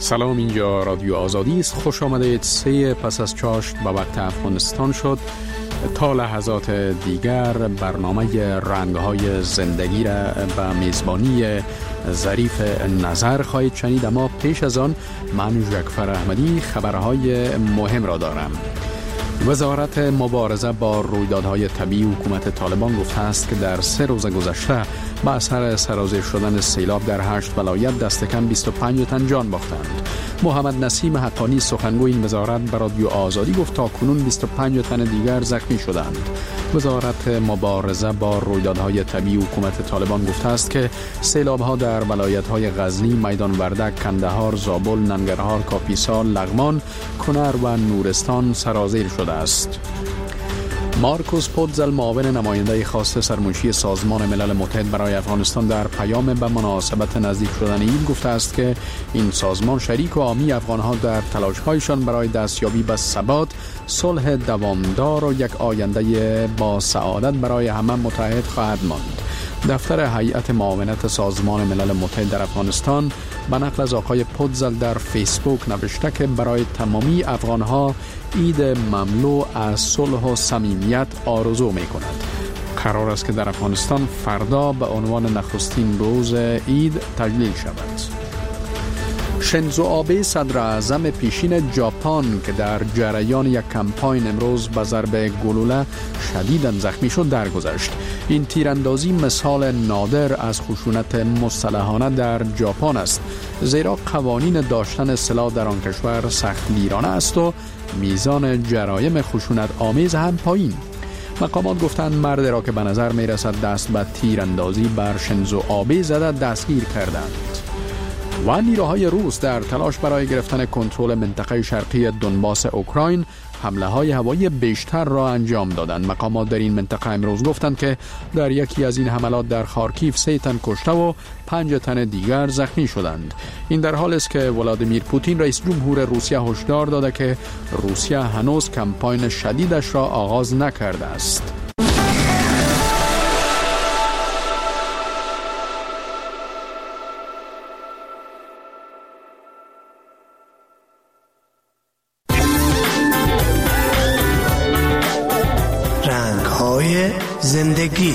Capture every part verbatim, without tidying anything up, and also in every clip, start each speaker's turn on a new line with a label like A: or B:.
A: سلام، اینجا رادیو آزادی است. خوش آمدید. سه پس از چاشت به وقت افغانستان شد. تا لحظات دیگر برنامه رنگ‌های زندگی را به میزبانی ظریف نظر خواهید شنید، اما پیش از آن من جعفر احمدی خبرهای مهم را دارم. وزارت مبارزه با رویدادهای طبیعی حکومت طالبان گفته است که در سه روز گذشته با اثر سرازیر شدن سیلاب در هشت ولایت دست کم بیست و پنج تن جان باختند. محمد نسیم حقانی سخنگوی این وزارت به رادیو آزادی گفت تا کنون بیست و پنج تن دیگر زخمی شدند. وزارت مبارزه با رویدادهای طبیعی حکومت طالبان گفته است که سیلاب‌ها در ولایت‌های غزنی، میدان وردک، کندهار، زابل، ننگرهار، کاپیسا، لغمان، کنر و نورستان سرازیر شده است. مارکوس پودزل، معاون نماینده خاص سرمنشی سازمان ملل متحد برای افغانستان، در پیام به مناسبت نزدیک شدن عید گفته است که این سازمان شریک و حامی افغان‌ها در تلاش‌هایشان برای دستیابی به ثبات، صلح دوامدار و یک آینده با سعادت برای همه متحد خواهد ماند. دفتر هیئت معاونت سازمان ملل متحد در افغانستان به نقل از آقای پودزل در فیسبوک نوشته که برای تمامی افغان‌ها عید مملو از صلح و صمیمیت آرزو می‌کند. قرار است که در افغانستان فردا به عنوان نخستین روز عید تجلیل شود. شینزو آبه صدر اعظم پیشین ژاپن که در جریان یک کمپاین امروز به ضرب گلوله شدیداً زخمی شد درگذشت. این تیراندازی مثال نادر از خشونت مسلحانه در ژاپن است، زیرا قوانین داشتن سلاح در آن کشور سختگیرانه است و میزان جرایم خشونت آمیز هم پایین. مقامات گفتند مرد را که به نظر می رسد دست به تیراندازی بر شینزو آبه زده دستگیر کردند. و نیروهای روس در تلاش برای گرفتن کنترل منطقه شرقی دونباس اوکراین حمله های هوایی بیشتر را انجام دادند. مقامات در این منطقه امروز گفتند که در یکی از این حملات در خارکیف سه تن کشته و پنج تن دیگر زخمی شدند. این در حالی است که ولادیمیر پوتین رئیس جمهور روسیه هشدار داده که روسیه هنوز کمپاین شدیدش را آغاز نکرده است.
B: زندگی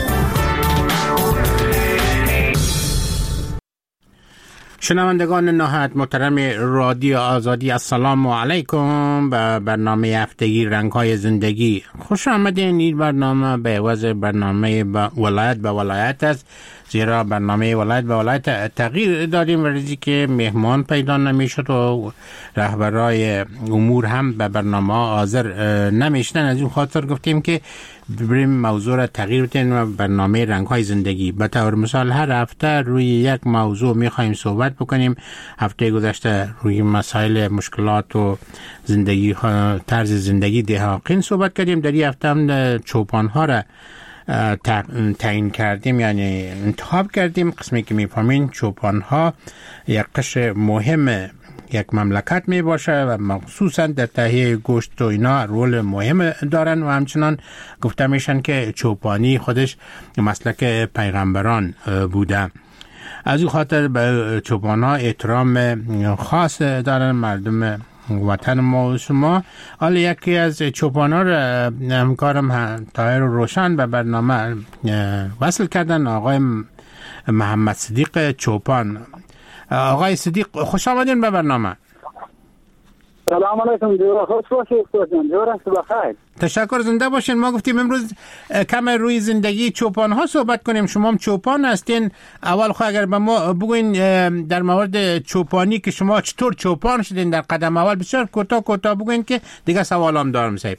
B: شنوندگان نهایت محترم رادیو آزادی، السلام علیکم. به برنامه هفتگی رنگ‌های زندگی خوش آمدین. این برنامه به عوض برنامه با ولایت به ولایت است، زیرا برنامه ولایت به ولایت تغییر دادیم و ریزی که مهمان پیدا نمیشد و رهبرای امور هم به برنامه حاضر نمیشدن. از این خاطر گفتیم که بریم موضوع را تغییر بدیم و برنامه رنگ‌های زندگی به طور مثال هر هفته روی یک موضوع می‌خوایم صحبت بکنیم. هفته گذشته روی مسائل مشکلات و زندگی طرز زندگی دهقان صحبت کردیم. در این هفته هم چوپان‌ها را تعیین کردیم، یعنی انتخاب کردیم. قسمی که می‌فهمین چوپان‌ها یک قشر مهم یک مملکت می باشه و مخصوصا در تهیه گوشت و اینا رول مهم دارن و همچنان گفته میشن که چوپانی خودش مسلک پیغمبران بوده. از این خاطر به چوپان‌ها احترام خاص دارن مردم وطن ما و شما. حالا یکی از چوپان‌ها را همکارم طاهر روشن به برنامه وصل کردن، آقای محمد صدیق چوپان. آقای صدیق خوش آمدین به برنامه.
C: سلام علیکم. جورا خوش باشید استاد. جورا بخیر.
B: تشکر، زنده باشین. ما گفتیم امروز کم روی زندگی چوپان ها صحبت کنیم. شما هم چوپان هستین. اول خواهد اگر به ما بگوین در مورد چوپانی که شما چطور چوپان شدین در قدم اول، بسیار کوتاه کوتاه بگوین که دیگه سوالام دارم صاحب.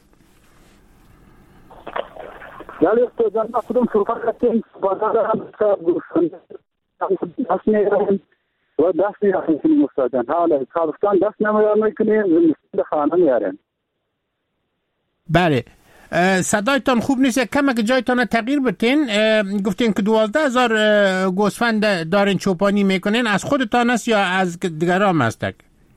C: ولی استاد جان خودم چوپان هستم. بازار هم گوشت هستم و دست می‌کنیم استاد جان. حالا تابستان دست نمی‌کنیم، زمستان خانه میاریم.
B: بله. صدایتان خوب نیست، کمک جایتان تغییر بتین. گفتین که دوازده هزار گوسفند دارین چوپانی میکنین، از خودتان است یا از دیگران هستک؟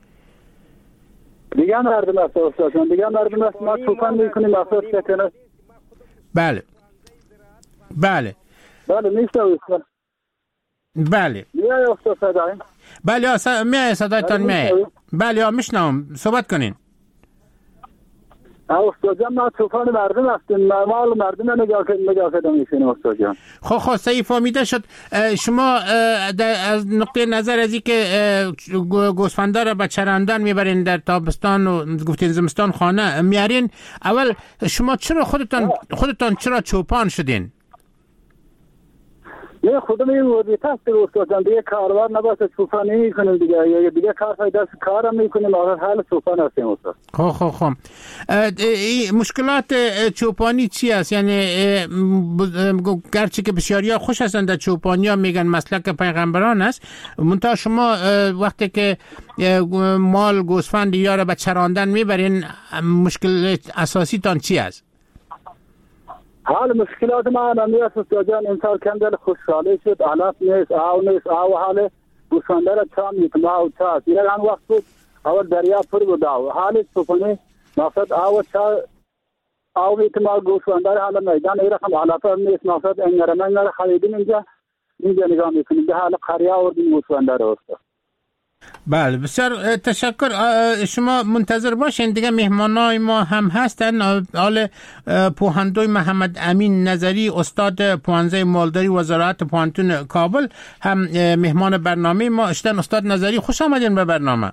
C: دیگه مردم است استاد جان، دیگه مردم است. ما چوپان میکنیم اساس کتنه.
B: بله بله
C: بله نیست استاد.
B: بله
C: میای استاد صدای
B: بله آسا... میای صدایتان میای. بله ها میشنم، صحبت کنین.
C: استاد جان ما طوفان مردم هستیم، نرمال مردم نگاه کنیم نگاه کنیم میشین استاد جان.
B: خب خب صحیح فهمیده شد. شما از نقطه نظر از این که گوسفندا را به چراندن میبرین در تابستان و گفتین زمستان خانه میارین، اول شما چرا خودتان خودتان چرا چوپان شدین؟
C: نه خودم این وظیفه است استاد جان، دیگه کاربار نباشه چوپانی میکنیم دیگه، یا دیگه کار پیدا کارم میکنیم آخر حال چوپان هستیم استاد.
B: خب خب خب مشکلات چوپانی چی است؟ یعنی گرچه که بسیاری ها خوش هستند در چوپانی ها میگن مسلک پیغمبران است، منتها شما وقتی که مال گوسفند یا را به چراندن میبرین مشکل اساسی تان چی است؟
C: حال مشکلات ما نمیاد استاد جان، انسان کندل خوشحالی شد، علف نیست، آو نیست، آو حال گوسفنده را چا میکنه آو چا یه آن وقت بود اول دریا پر بود آو حال چوپانی مقصد آو چا آو میتونه گوسفنده را حالا میدان ای رقم علف هم نیست، مقصد انگرمه انگر خریدیم اینجا اینجا نگاه میکنیم به حال قریا آوردیم گوسفنده را استاد.
B: بله بسیار تشکر. شما منتظر باشین دیگه، مهمانای ما هم هستن. آل پوهندوی محمد امین نظری استاد پوهنځی مالداری وزارت پوهنتون کابل هم مهمان برنامه ما اشتن. استاد نظری خوش آمدین به برنامه.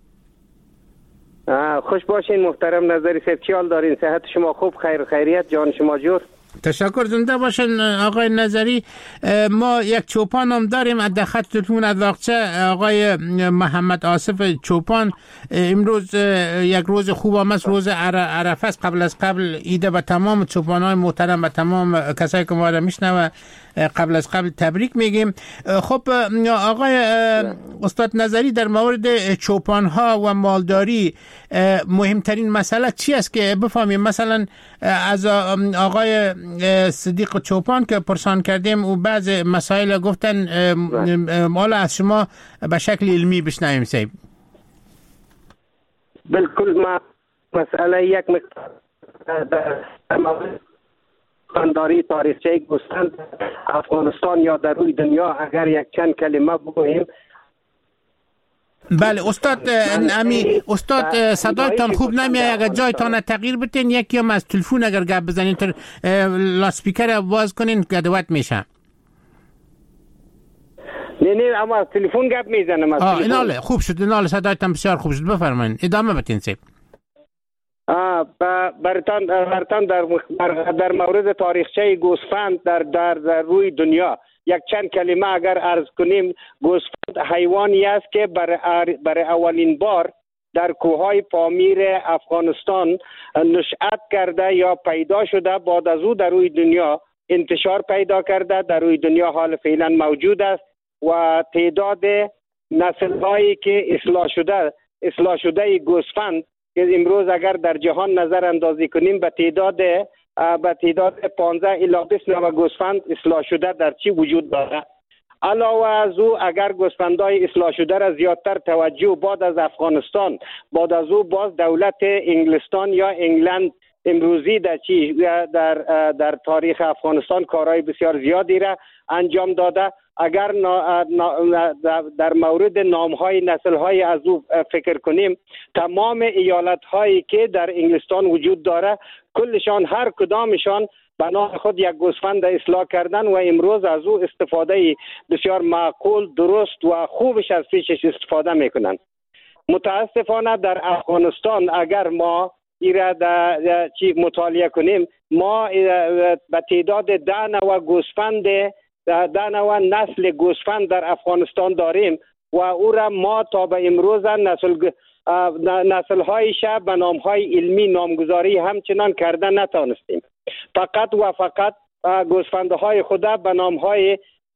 D: خوش باشین محترم نظری صاحب، چی حال دارین؟ صحت شما خوب؟ خیر خیریت؟ جان شما جور؟
B: تشکر، زنده باشن آقای نظری. ما یک چوپان هم داریم از خط تلفن از واقچه، آقای محمد آصف چوپان. امروز یک روز خوب هم است، روز عرفه است. قبل از قبل ایده به تمام چوپانای محترم و تمام کسایی که ما را میشنوه قبل از قبل تبریک میگیم. خب آقای استاد نظری، در مورد چوپان ها و مالداری مهمترین مسئله چی است که بفهمیم؟ مثلا از آقای صدیق چوپان که پرسان کردیم و بعض مسائل گفتن، مال از شما به شکل علمی بشنویم سیب.
D: بالکل، ما مسئله یک خانداری تاریخچه گوسفند افغانستان یا در روی دنیا اگر یک چند کلمه بگوییم.
B: بله استاد امی استاد صدایتان خوب نمیاد، اگر جایتان تغییر بتین یکی هم از تلفن اگر گپ بزنین تا لاسپیکر باز کنین گدوت میشه.
D: نه نه اما از تلفن گپ میزنم.
B: آه ایناله خوب شد، ایناله صدایتان بسیار خوب شد. بفرمایید ادامه بدین سیب.
D: آه برتان برتان در در مورد تاریخچه گوسفند در در, در روی دنیا یک چند کلمه اگر عرض کنیم، گوسفند حیوانی است که برای برای اولین بار در کوههای پامیر افغانستان نشأت کرده یا پیدا شده. بعد از او در روی دنیا انتشار پیدا کرده، در روی دنیا حال فعلا موجود است و تعداد نسل‌هایی که اصلاح شده اصلاح شده گوسفند که امروز اگر در جهان نظر اندازی کنیم به تعداد به تعداد پانزده الی بیست نوع گوسفند اصلاح شده در چی وجود دارد. علاوه از او اگر گوسفندهای اصلاح شده را زیادتر توجه بعد از افغانستان، بعد از او باز دولت انگلستان یا انگلند امروزی در چی در در تاریخ افغانستان کارهای بسیار زیادی را انجام داده. اگر در مورد نامهای نسل‌های از او فکر کنیم، تمام ایالت‌هایی که در انگلستان وجود داره کلشان هر کدامشان به نام خود یک گوسفند اصلاح کردن و امروز از او استفاده بسیار معقول، درست و خوبش از پیشش استفاده میکنن. متاسفانه در افغانستان اگر ما ایرا در چی مطالعه کنیم، ما به تعداد ده نوع گوسفند ده نوع نسل گوسفند در افغانستان داریم و او را ما تا به امروز نسل نسل هایش به نام های علمی نامگذاری همچنان کرده نتانستیم. فقط و فقط گوسفندهای خدا به نام های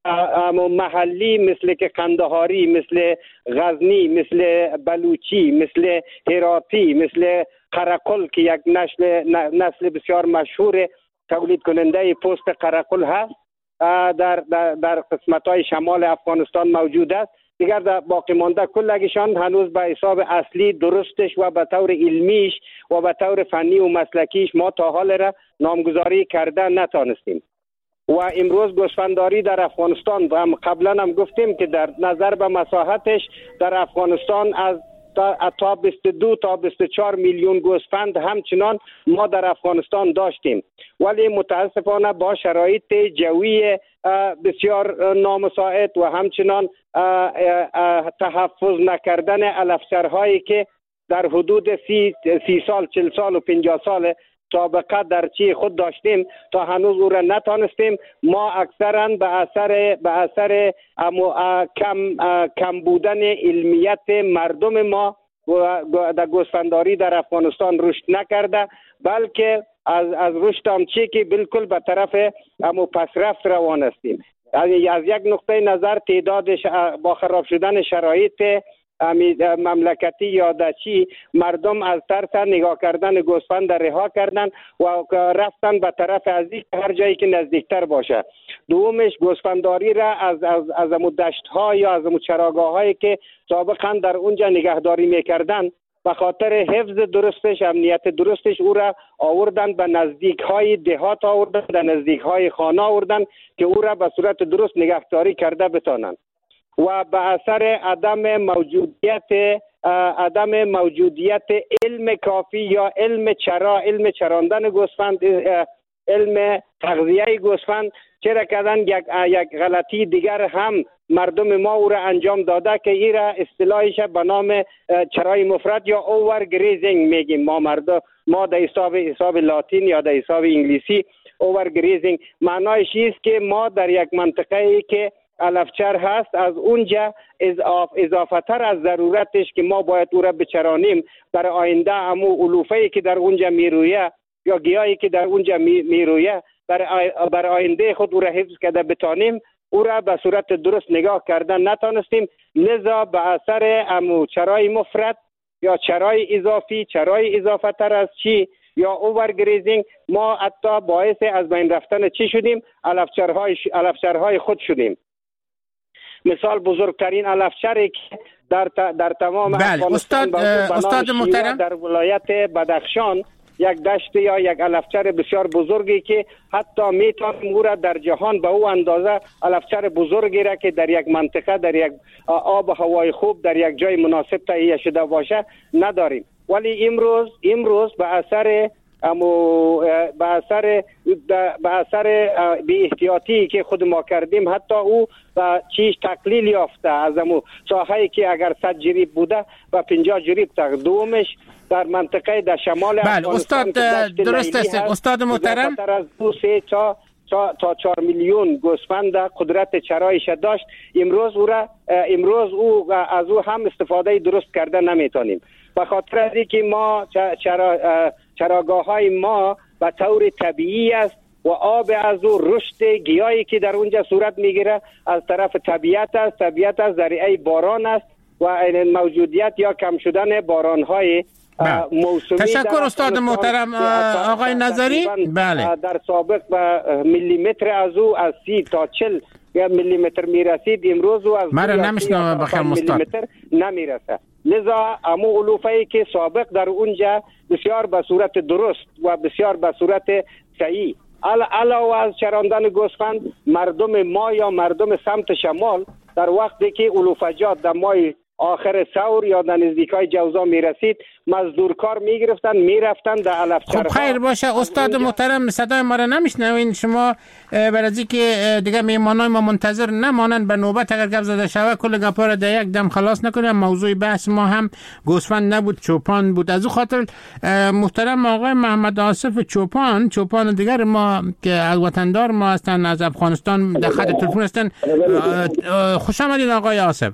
D: محلی مثل که قندهاری، مثل غزنی، مثل بلوچی، مثل هراتی، مثل قرقل که یک نسل نسل بسیار مشهور تولید کننده پوست قرقل هست در در, در قسمت‌های شمال افغانستان موجود است. دیگر در باقی مانده کلگیشان هنوز به حساب اصلی درستش و به طور علمیش و به طور فنی و مسلکیش ما تا حال را نامگذاری کرده نتانستیم. و امروز گوسفنداری در افغانستان هم قبلا هم گفتیم که در نظر به مساحتش در افغانستان از تا بیست و دو تا بیست و چهار میلیون گوسفند همچنان ما در افغانستان داشتیم، ولی متاسفانه با شرایط جوی بسیار نامساعد و همچنان تحفظ نکردن علفچرهایی که در حدود سی, سی سال چل سال و پنجاه سال سابقه در چی خود داشتیم تا هنوز او را نتانستیم. ما اکثرا به اثر به اثر کم کم بودن علمیت مردم ما در گوسفنداری در افغانستان رشد نکرده، بلکه از از رشد هم چی که بالکل به طرف امو پسرفت روان هستیم. از یک نقطه نظر تعداد با خراب شدن شرایط مملکتی یا دچی مردم از ترس نگاه کردن گوسفند رها کردن و رفتن به طرف از هر جایی که نزدیکتر باشه. دومش گوسفنداری را از از از دشت ها یا از چراگاه هایی که سابقا در اونجا نگهداری میکردن به خاطر حفظ درستش، امنیت درستش او را آوردن به نزدیک های دهات، آوردن به نزدیک های خانه آوردن که او را به صورت درست نگهداری کرده بتانند. و به اثر عدم موجودیت عدم موجودیت علم کافی یا علم چرا علم چراندن گوسفند، علم تغذیه گوسفند، چرا کردن یک یک غلطی دیگر هم مردم ما او را انجام داده که این را اصطلاحش به نام چرای مفرد یا اوور گریزینگ میگیم ما مردم ما در حساب حساب لاتین یا در حساب انگلیسی اوور گریزینگ معنایش است که ما در یک منطقه‌ای که علفچر هست از اونجا اضاف اضافه تر از ضرورتش که ما باید او را بچرانیم برای آینده همو علوفه‌ای که در اونجا میرویه یا گیاهی که در اونجا میرویه برای برای آینده خود او را حفظ کرده بتانیم، او را به صورت درست نگاه کردن نتانستیم. لذا به اثر همو چرای مفرد یا چرای اضافی، چرای اضافه تر از چی یا اوورگریزینگ، ما حتی باعث از بین رفتن چی شدیم؟ علفچرهای علفچرهای خود شدیم. مثال بزرگترین علفچری که در در تمام
B: بله. استاد استاد محترم
D: در ولایت بدخشان یک دشت یا یک علفچر بسیار بزرگی که حتی میتونیم او را در جهان به او اندازه علفچر بزرگی را که در یک منطقه در یک آب و هوای خوب در یک جای مناسب تهیه شده باشه نداریم. ولی امروز امروز به اثر امو به اثر به اثر بی احتیاطی که خود ما کردیم حتی او چیش تقلیل یافته از امو ساحه‌ای که اگر صد جریب بوده و پنجاه جریب تا دومش در منطقه در شمال
B: بله استاد درست است استاد محترم
D: از دو سه تا تا چهار میلیون گوسفند قدرت چرایش داشت. امروز او را امروز او از او هم استفاده درست کرده نمیتونیم به خاطر از اینکه ما چرا چراگاه های ما به طور طبیعی است و آب از او رشد گیاهی که در اونجا صورت میگیره از طرف طبیعت است. طبیعت از ذریعه باران است و موجودیت یا کم شدن باران های موسمی.
B: تشکر استاد محترم آقای نظری. بله
D: در سابق به میلیمتر از او از سی تا چل میلیمتر میرسید، امروز او از
B: مرا نمیشنم بخیر
D: میلیمتر نمیرسه. لذا امو علوفه‌ای که سابق در اونجا بسیار به صورت درست و بسیار به صورت صحیح علاوه از چراندن گوسفند، مردم ما یا مردم سمت شمال در وقتی که علوفجات در ماه آخر ثور یا در نزدیکای جوزا میرسید مزدورکار میگرفتن میرفتن در علفچرها.
B: خب خیر باشه استاد محترم صدای ما را نمیشنوین شما برای که دیگه میهمانای ما منتظر نمانند به نوبت اگر گپ زده شوه کل گپا را در یک دم خلاص نکنیم. موضوع بحث ما هم گوسفند نبود چوپان بود. از او خاطر محترم آقای محمد آصف چوپان چوپان دیگر ما که از وطندار ما هستن از افغانستان در خط تلفن هستن، خوش آمدید آقای آصف.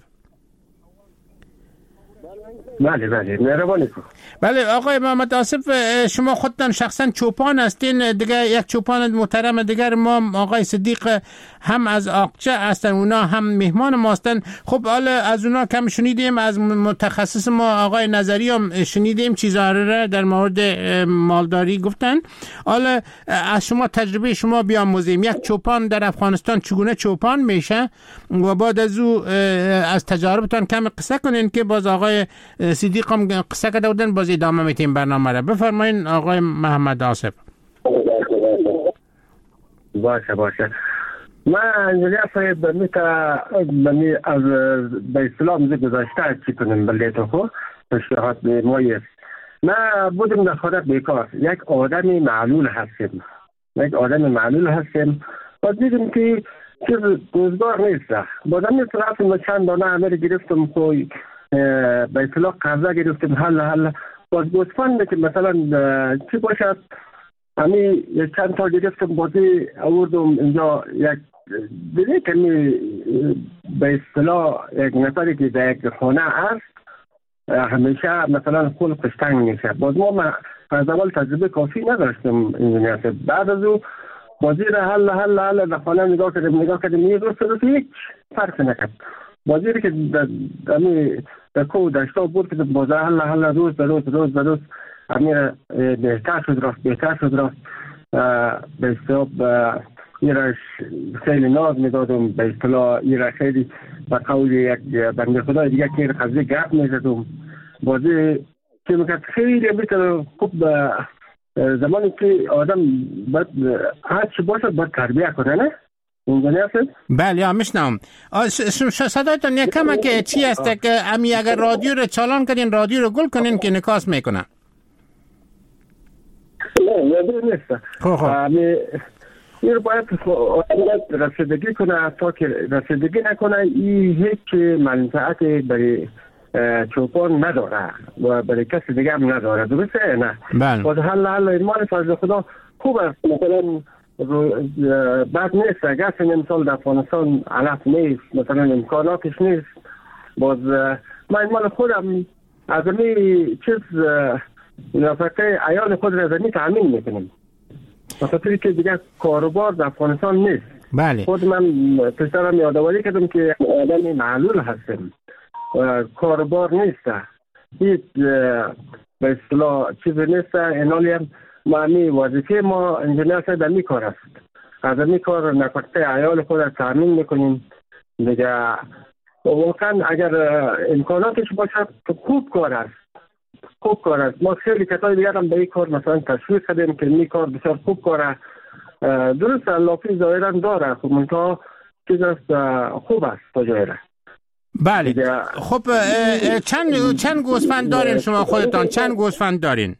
E: بله بله مهربانی کن.
B: بله آقای محمد آصف شما خودتان شخصا چوپان هستین، دیگه یک چوپان محترم دیگر ما آقای صدیق هم از آقچه هستن، اونا هم مهمان ما هستن. خب حالا از اونا کم شنیدیم، از متخصص ما آقای نظری هم شنیدیم چیزا را در مورد مالداری گفتن. حالا از شما تجربه شما بیاموزیم، یک چوپان در افغانستان چگونه چوپان میشه و بعد از او از تجاربتان کم قصه کنین که باز آقای صدیق هم قصه کرده بودن، باز ادامه میتیم برنامه را. بفرمایین آقای محمد آصف.
E: باشه باشه. من انجلیا صاحب میتا بمی از به اسلام زی گذاشته چی کنیم بلیت خو پیشنهاد مایست. من بودم در خودت بیکار یک آدمی معلول هستیم یک آدمی معلول هستیم و دیدم که چیز روزگار نیست. بودم این طرف ما چند دانه امیر گرفتم خوی به اصطلاح قرضه گرفتم حل حل باز گوسفند که مثلا چی باشد همی چند تا گرفتم بازی آوردم اینجا یک دیگه کمی به اصطلاح یک نفری که در یک خانه است همیشه مثلا خلقش تنگ میشه. باز ما از اول تجربه کافی نداشتم این بعد از او بازی را حل حل حل در خانه نگاه کردیم نگاه کردیم یه روز روز هیچ فرق نکرد. بازی که در در کو داشتا بود که بازی حل حل روز در روز روز در روز امیر بهتر شد رفت بهتر شد رفت به اصطلاح ایرش خیلی ناز میدادم به اصطلاح ایرش خیلی با قول یک بنده خدای دیگه که قضیه گپ میزدم بازی که میکرد خیلی بیتر خوب زمانی که آدم باید هر چی باشد باید تربیه کنه نه؟ اینجا هستید؟
B: بله ها میشنم. صدایتان یک کمه که چی هسته که امی اگر رادیو رو چالان کنین رادیو رو گل کنین که نکاس میکنه
E: نه رادیو نیست
B: خواه خواه
E: این باید رسیدگی کنه تا که رسیدگی نکنه این هیچ منفعت برای چوپان نداره و برای کسی دیگه هم نداره درسته نه؟
B: بله
E: باید حل حل ایمان فضل خدا خوب است مثلا بعد نیست اگر این امثال در افغانستان علف نیست مثلا امکاناتش نیست باز من ایمان خودم از امی چیز نفقه ایال خود را از امی تأمین میکنم بخاطری که دیگه کاروبار در افغانستان نیست.
B: بله.
E: خود من پسرم یادآوری کردم که آدم معلول هستم کاروبار نیست هیچ به اصطلاح چیزی نیست اینالی هم معنی وظیفه ما انجینر در می کار است از می کار نفقه عیال خود را تأمین میکنیم دیگه واقعا اگر امکاناتش باشد خوب کار است خوب کار است. ما خیلی کتای دیگر هم به این کار مثلا تشویق کردیم که این کار بسیار خوب کاره درست لافی ظاهرا داره خب منتها چیز است خوب است تا جایره.
B: بله خب چند چند گوسفند دارین شما خودتان چند گوسفند دارین؟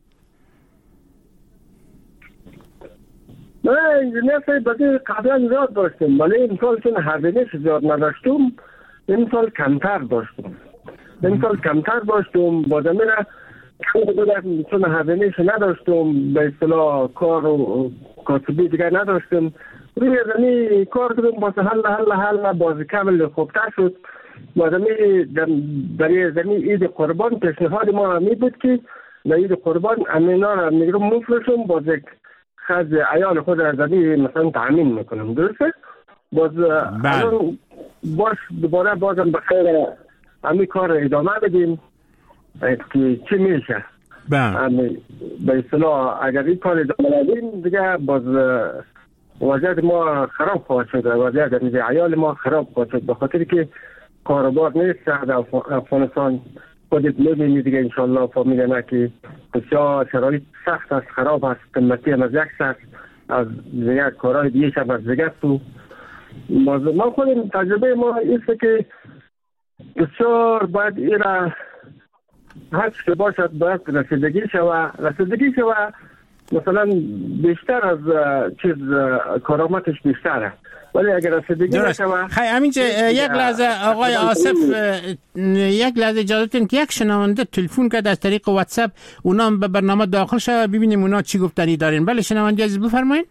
E: نه انجینر صاحب بازی قبلا زیاد داشتیم ولی این سال چون هزینه‌اش زیاد نداشتم این سال کمتر داشتم این سال کمتر داشتم بازم میره چون هزینه‌اش نداشتم به اصطلاح کار و کاسبی دیگر نداشتم روی زمین کار کردم باز حل حل حل باز کامل خوبتر شد بازمی برای زمین عید قربان پیشنهاد ما همی بود که در عید قربان امینا را میگرم مفرشم باز خز عیال خود را زمین مثلا تأمین میکنم درسته؟ باز الان باش دوباره بازم بخیر همی کار ادامه بدیم که چی میشه به اصطلاح اگر این کار ادامه بدیم دیگه باز وضعیت ما خراب خواهد شد وضعیت عیال ما خراب خواهد شد به خاطر که کاروبار نیست در افغانستان خودت میبینی دیگه انشالله فامیل که بسیار شرایط سخت است خراب است قیمتی هم از یک سخت از دیگه کارهای دیگه شب از دیگه تو ما خودم تجربه ما ایست که بسیار باید ایره هر چه باشد باید رسیدگی شوه رسیدگی شوه مثلا بیشتر از چیز کارامتش بیشتره ولی اگر رسیدگی نشوه
B: خیلی همینجا یک لحظه آقای آصف یک لحظه اجازه بدین که یک شنونده تلفن کرد از طریق واتساپ اونا به برنامه داخل شد ببینیم اونا چی گفتنی دارین. بله شنونده عزیز بفرمایید.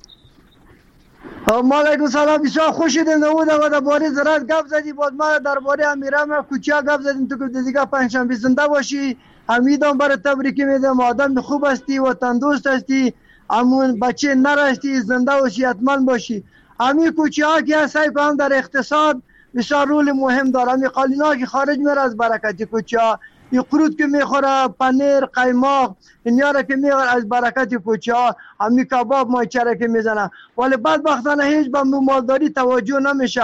F: علیکم سلام بسیار خوش دیدم نمود و درباره زراعت گپ زدی باز ما درباره امیرم کوچیا گپ زدیم تو که دیگه پنجشنبه زنده باشی امیدم برای تبریک میدم آدم خوب هستی و تندرست هستی امون بچه نرستی زنده باشی حتما باشی. امی کوچیا که هستی هم در اقتصاد بسیار رول مهم داره امی قالینا که خارج میره از برکت کوچیا این قروت که میخوره پنیر قیماق اینیا را که میخوره از برکت کوچیا امی کباب مایچه را که میزنه ولی بدبختانه هیچ به مالداری توجه نمیشه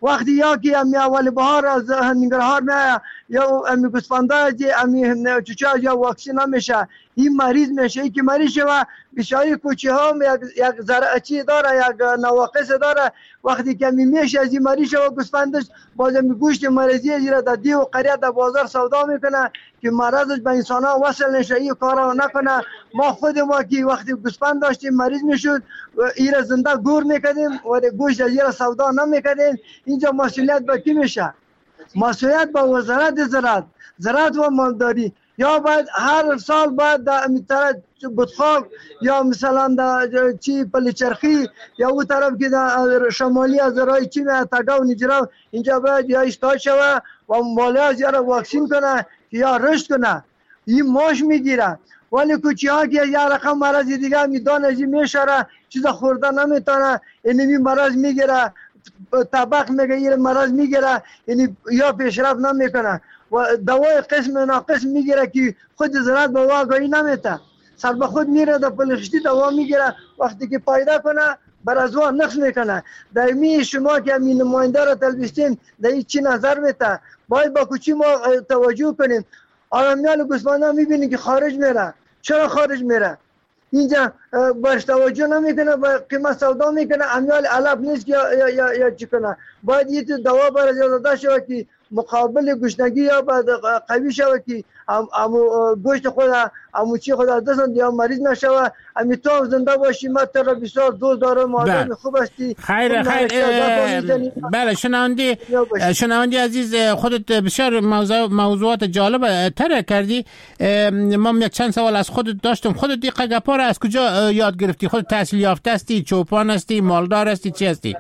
F: وقتی یا که امی اول بهار از ننگرهار نه یا امی گوسفندا جی امی چوچا یا واکسین نمیشه این مریض میشه. این که مریض شوه بیچاره کوچه ها یک یک زرعی داره یک نواقص داره. وقتی که می میشه از این مریض شوه گوسفندش باز می گوشت مریضی زیرا در دیو قریه در بازار سودا میکنه که مرضش به انسان ها وصل نشه. این کارا نکنه. ما خود ما که وقتی گوسفند داشتیم مریض میشد ایره زنده گور میکردیم و گوشت از زیرا سودا نمیکردیم. اینجا مسئولیت به کی میشه؟ مسئولیت به وزارت زراعت زراعت و مالداری. یا باید هر سال باید در طرف بطخاک یا مثلا در چی پلیچرخی یا اون طرف که در شمالی از رای چین تگاو نجراو اینجا باید یا استاد شوه و مالی از یا واکسین کنه یا رشد کنه. این ماش میگیره ولی کوچی ها که یا رقم مرض دیگه میدانه جی میشاره چیزا خورده نمیتونه اینمی مرض میگیره طبق میگه این مرض میگیره یعنی یا پیشرفت نمیکنه و دوای قسم ناقص میگیره که خود زراعت به واقعی نمیته. سر به خود میره در پلخشتی دوا میگیره وقتی که پایده کنه بر از وان نقص میکنه. در می شما که می نماینده را تلویزیون در این چی نظر میته باید با کوچی ما توجه کنیم. آرامیان گوسفندا میبینی که خارج میره. چرا خارج میره؟ اینجا باش توجه نمیکنه با قیمت سودا میکنه. امیال علف نیست یا یا یا, یا چی کنه. باید یه دوا بر از داده شود که مقابل گوشنگی یا بعد قوی شود که امو گوشت خود امو چی خود دستن یا مریض نشود. امی تو هم زنده باشی ما تر بسیار دوست دارم مادام خوب هستی.
B: خیر خیر بله شنوندی شنوندی عزیز خودت بسیار موضوع موضوعات جالب تر کردی. ما یک چند سوال از خودت داشتم. خودت دی قگپا را از کجا یاد گرفتی؟ خودت تحصیل یافته هستی؟ چوپان هستی؟ مالدار هستی؟ چی هستی؟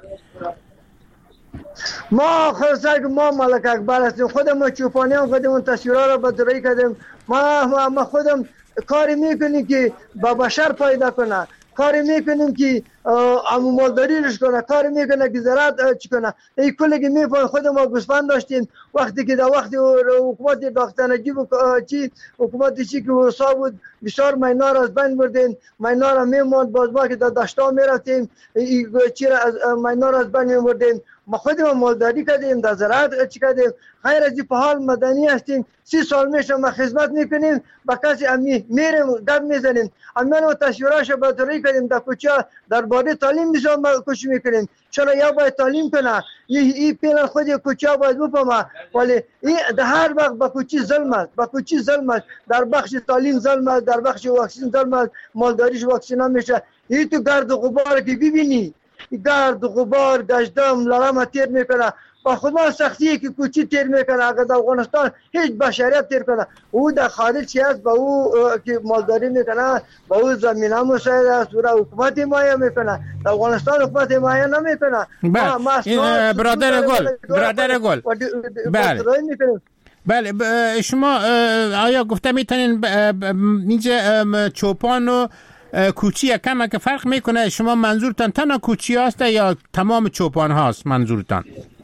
F: ما خلاصه ما ملک اکبر هستیم. خودم چوپانی هم خودمون تصویرها را بدرایی کردیم. ما ما خودم کاری میکنیم که با بشر پیدا کنه. کاری میکنیم که امو مالداری روش کنه. کاری میکنه که زراعت چی کنه. این کلی که میفهم خود ما گوسفند داشتیم وقتی که در وقتی حکومت دکتر نجیب چی حکومت چی که وسا بود بسیار مینا را از بین بردیم. مینا را میموند باز ما که در دشتا میرفتیم چی را از مینا را از بین میبردیم. ما خودمون مالداری کردیم در زراعت چی کردیم. غیر از این په حال مدنی هستیم. سی سال میشه ما خدمت میکنیم با کسی امی میریم گپ میزنیم. امیانو تصویراش رو بدرایی کردیم در کوچه در باره تعلیم نظام کوشش میکنیم. چرا یا باید تعلیم کنه این پیل خود کوچه باید بفهمه ولی این در هر وقت با کوچه ظلم است. با کوچه ظلم است. در بخش تعلیم ظلم است. در بخش واکسین ظلم است. مالداریش واکسین نمیشه. این تو گرد و غبار که ببینی گرد و غبار گشتم لرم تیر میکنه با خود سختی که کوچی تیر میکنه. اگر در افغانستان هیچ بشریت تیر کنه او در خارج چی است با او که مالداری میکنه با او زمینه مساعد است و حکومت حمایه میکنه. در افغانستان حکومت حمایه نمیکنه.
B: برادر گل برادر گل بله بله شما آیا گفته میتونین اینجا چوپان و کوچی کم که فرق میکنه؟ شما منظورتان تنها کوچی هست یا تمام چوپان هاست منظورتان؟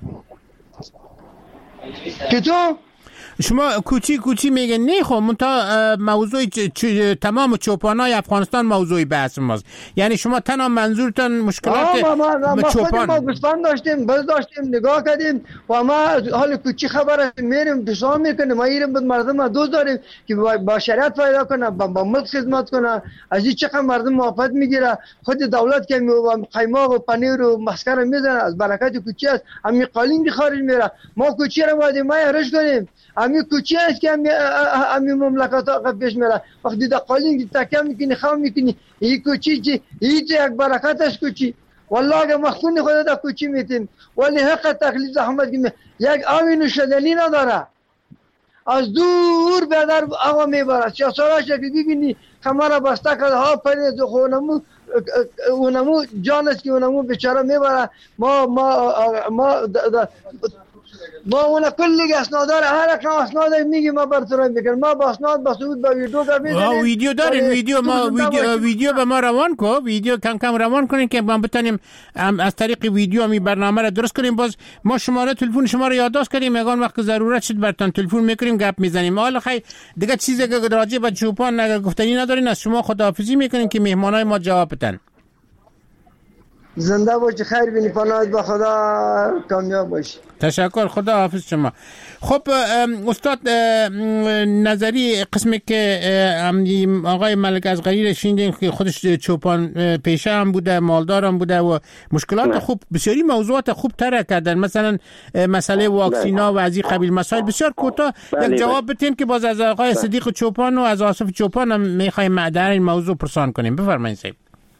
F: که تو
B: شما کوچی کوچی میگه نه خب منتها موضوع تمام چوپانای افغانستان موضوعی بحث ماست. یعنی شما تنها منظورتان مشکلات
F: ما ما ما
B: چوپان
F: ما گوسفند داشتیم بس داشتیم نگاه کردیم و ما حال کوچی خبر میریم دوستان میکنیم. ما ایرم بود مردم دوست داریم که با شریعت پیدا کنه با ملک خدمت کنه. از این چقدر مردم موافقت میگیره. خود دولت که قیماق و پنیر و مسکر میزنه از برکت کوچی است. همین قالین خارج میره. ما کوچی رو باید ما رش کنیم. امی کوچی است که امی, امی مملکت ها پیش میره. وقتی در قالین تکیه میکنی خواه میکنی این کوچی چی هیچ یک برکت است کوچی. والله اگه مخون خود در کوچی میتیم ولی حق تکلیف زحمت که یک آبی نوشیدنی نداره. از دور به در آقا میبره. سیاساراش که ببینی کمر بسته کرده ها پرید خونمو اونمو جان است که اونمو بیچاره میبره. ما ما ما ما اون کلی اسنادار هر کم اسناد میگیم ما برطرف میکنیم. ما با اسناد با ثبوت با ویدیو گپ میزنیم.
B: ویدیو دارین ویدیو ما ویدیو ویدیو به ما روان کو ویدیو کم کم روان کنین که ما بتونیم از طریق ویدیو می برنامه را درست کنیم. باز ما شماره تلفن شما رو یادداشت کردیم یگان وقت ضرورت شد براتون تلفن میکنیم گپ میزنیم. حالا خیر دیگه چیزی که راجع به چوپان اگر گفتنی ندارین از شما خداحافظی میکنیم که مهمانای ما جواب بدن.
F: زنده باشی، خیر بینی، پناهت به خدا، کامیاب باشی.
B: تشکر، خدا حافظ شما. خب استاد نظری قسمی که آقای ملک اصغری شنیدین که خودش چوپان پیشه هم بوده، مالدار هم بوده و مشکلات خوب بسیاری موضوعات خوب طرح کردن، مثلا مسئله واکسینا و از این قبیل مسائل. بسیار کوتاه یک جواب بدین که باز از آقای صدیق چوپان و از آصف چوپان هم میخوایم در این موضوع پرسان کنیم. بفرمایید صاحب.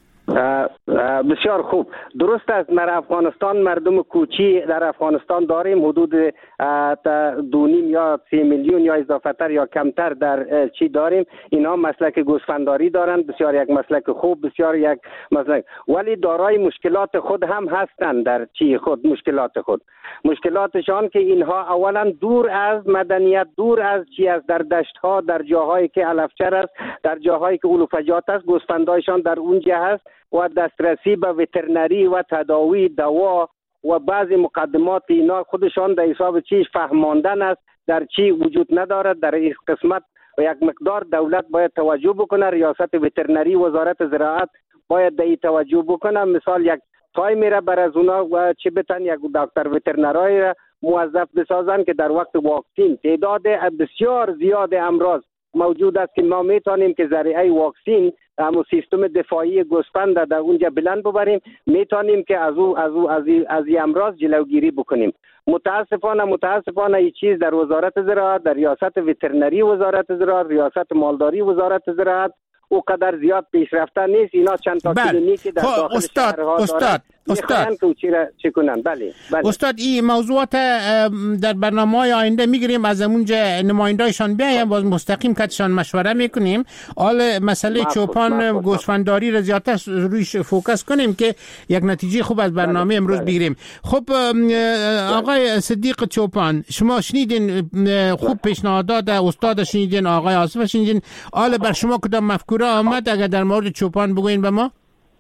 D: بسیار خوب. درست است، در افغانستان مردم کوچی در افغانستان داریم، حدود دو نیم یا سی میلیون یا اضافه تر یا کمتر در چی داریم. اینا مسلک گوسفنداری دارند، بسیار یک مسلک خوب، بسیار یک مسلک، ولی دارای مشکلات خود هم هستند. در چی خود مشکلات خود مشکلاتشان که اینها اولا دور از مدنیت، دور از چی است، در دشت ها، در جاهایی که علفچر است، در جاهایی که علوفجات است، گوسفندایشان در اونجا هست و دسترسی به وترنری و تداوی، دوا و بعضی مقدمات اینا خودشان در حساب چیش فهماندن است، در چی وجود ندارد. در این قسمت و یک مقدار دولت باید توجه بکنه، ریاست وترنری، وزارت زراعت باید در این توجه بکنه. مثال یک تای میره بر از اونا و چه بتن یک دکتر وترنرای را موظف بسازن که در وقت واکسین تعداد بسیار زیاد امراض موجود است که ما میتونیم که ذریعه واکسین اما سیستم دفاعی گوسفند در اونجا بلند ببریم، میتونیم که از او از او از از این امراض جلوگیری بکنیم. متاسفانه متاسفانه این چیز در وزارت زراعت، در ریاست وترنری وزارت زراعت، ریاست مالداری وزارت زراعت او قدر زیاد پیشرفته نیست. اینا چند تا کلینیکی در داخل
B: استاد
D: شهرها
B: استاد
D: دارند.
B: استاد
D: چه کنن؟ بله بله
B: استاد، این موضوعات در برنامه‌های آینده میگیریم، از اونجا نماینده‌شان بیایم باز مستقیم کاتشان مشوره میکنیم. حال مسئله چوپان گوسفنداری را زیادتر رویش فوکس کنیم که یک نتیجه خوب از برنامه بله. امروز بگیریم. خب آقای صدیق چوپان، شما شنیدین خوب پیشنهادات استاد شنیدین، آقای آصف شنیدین، حال بر شما کدام مفکوره آمد اگر در مورد چوپان بگوین به ما؟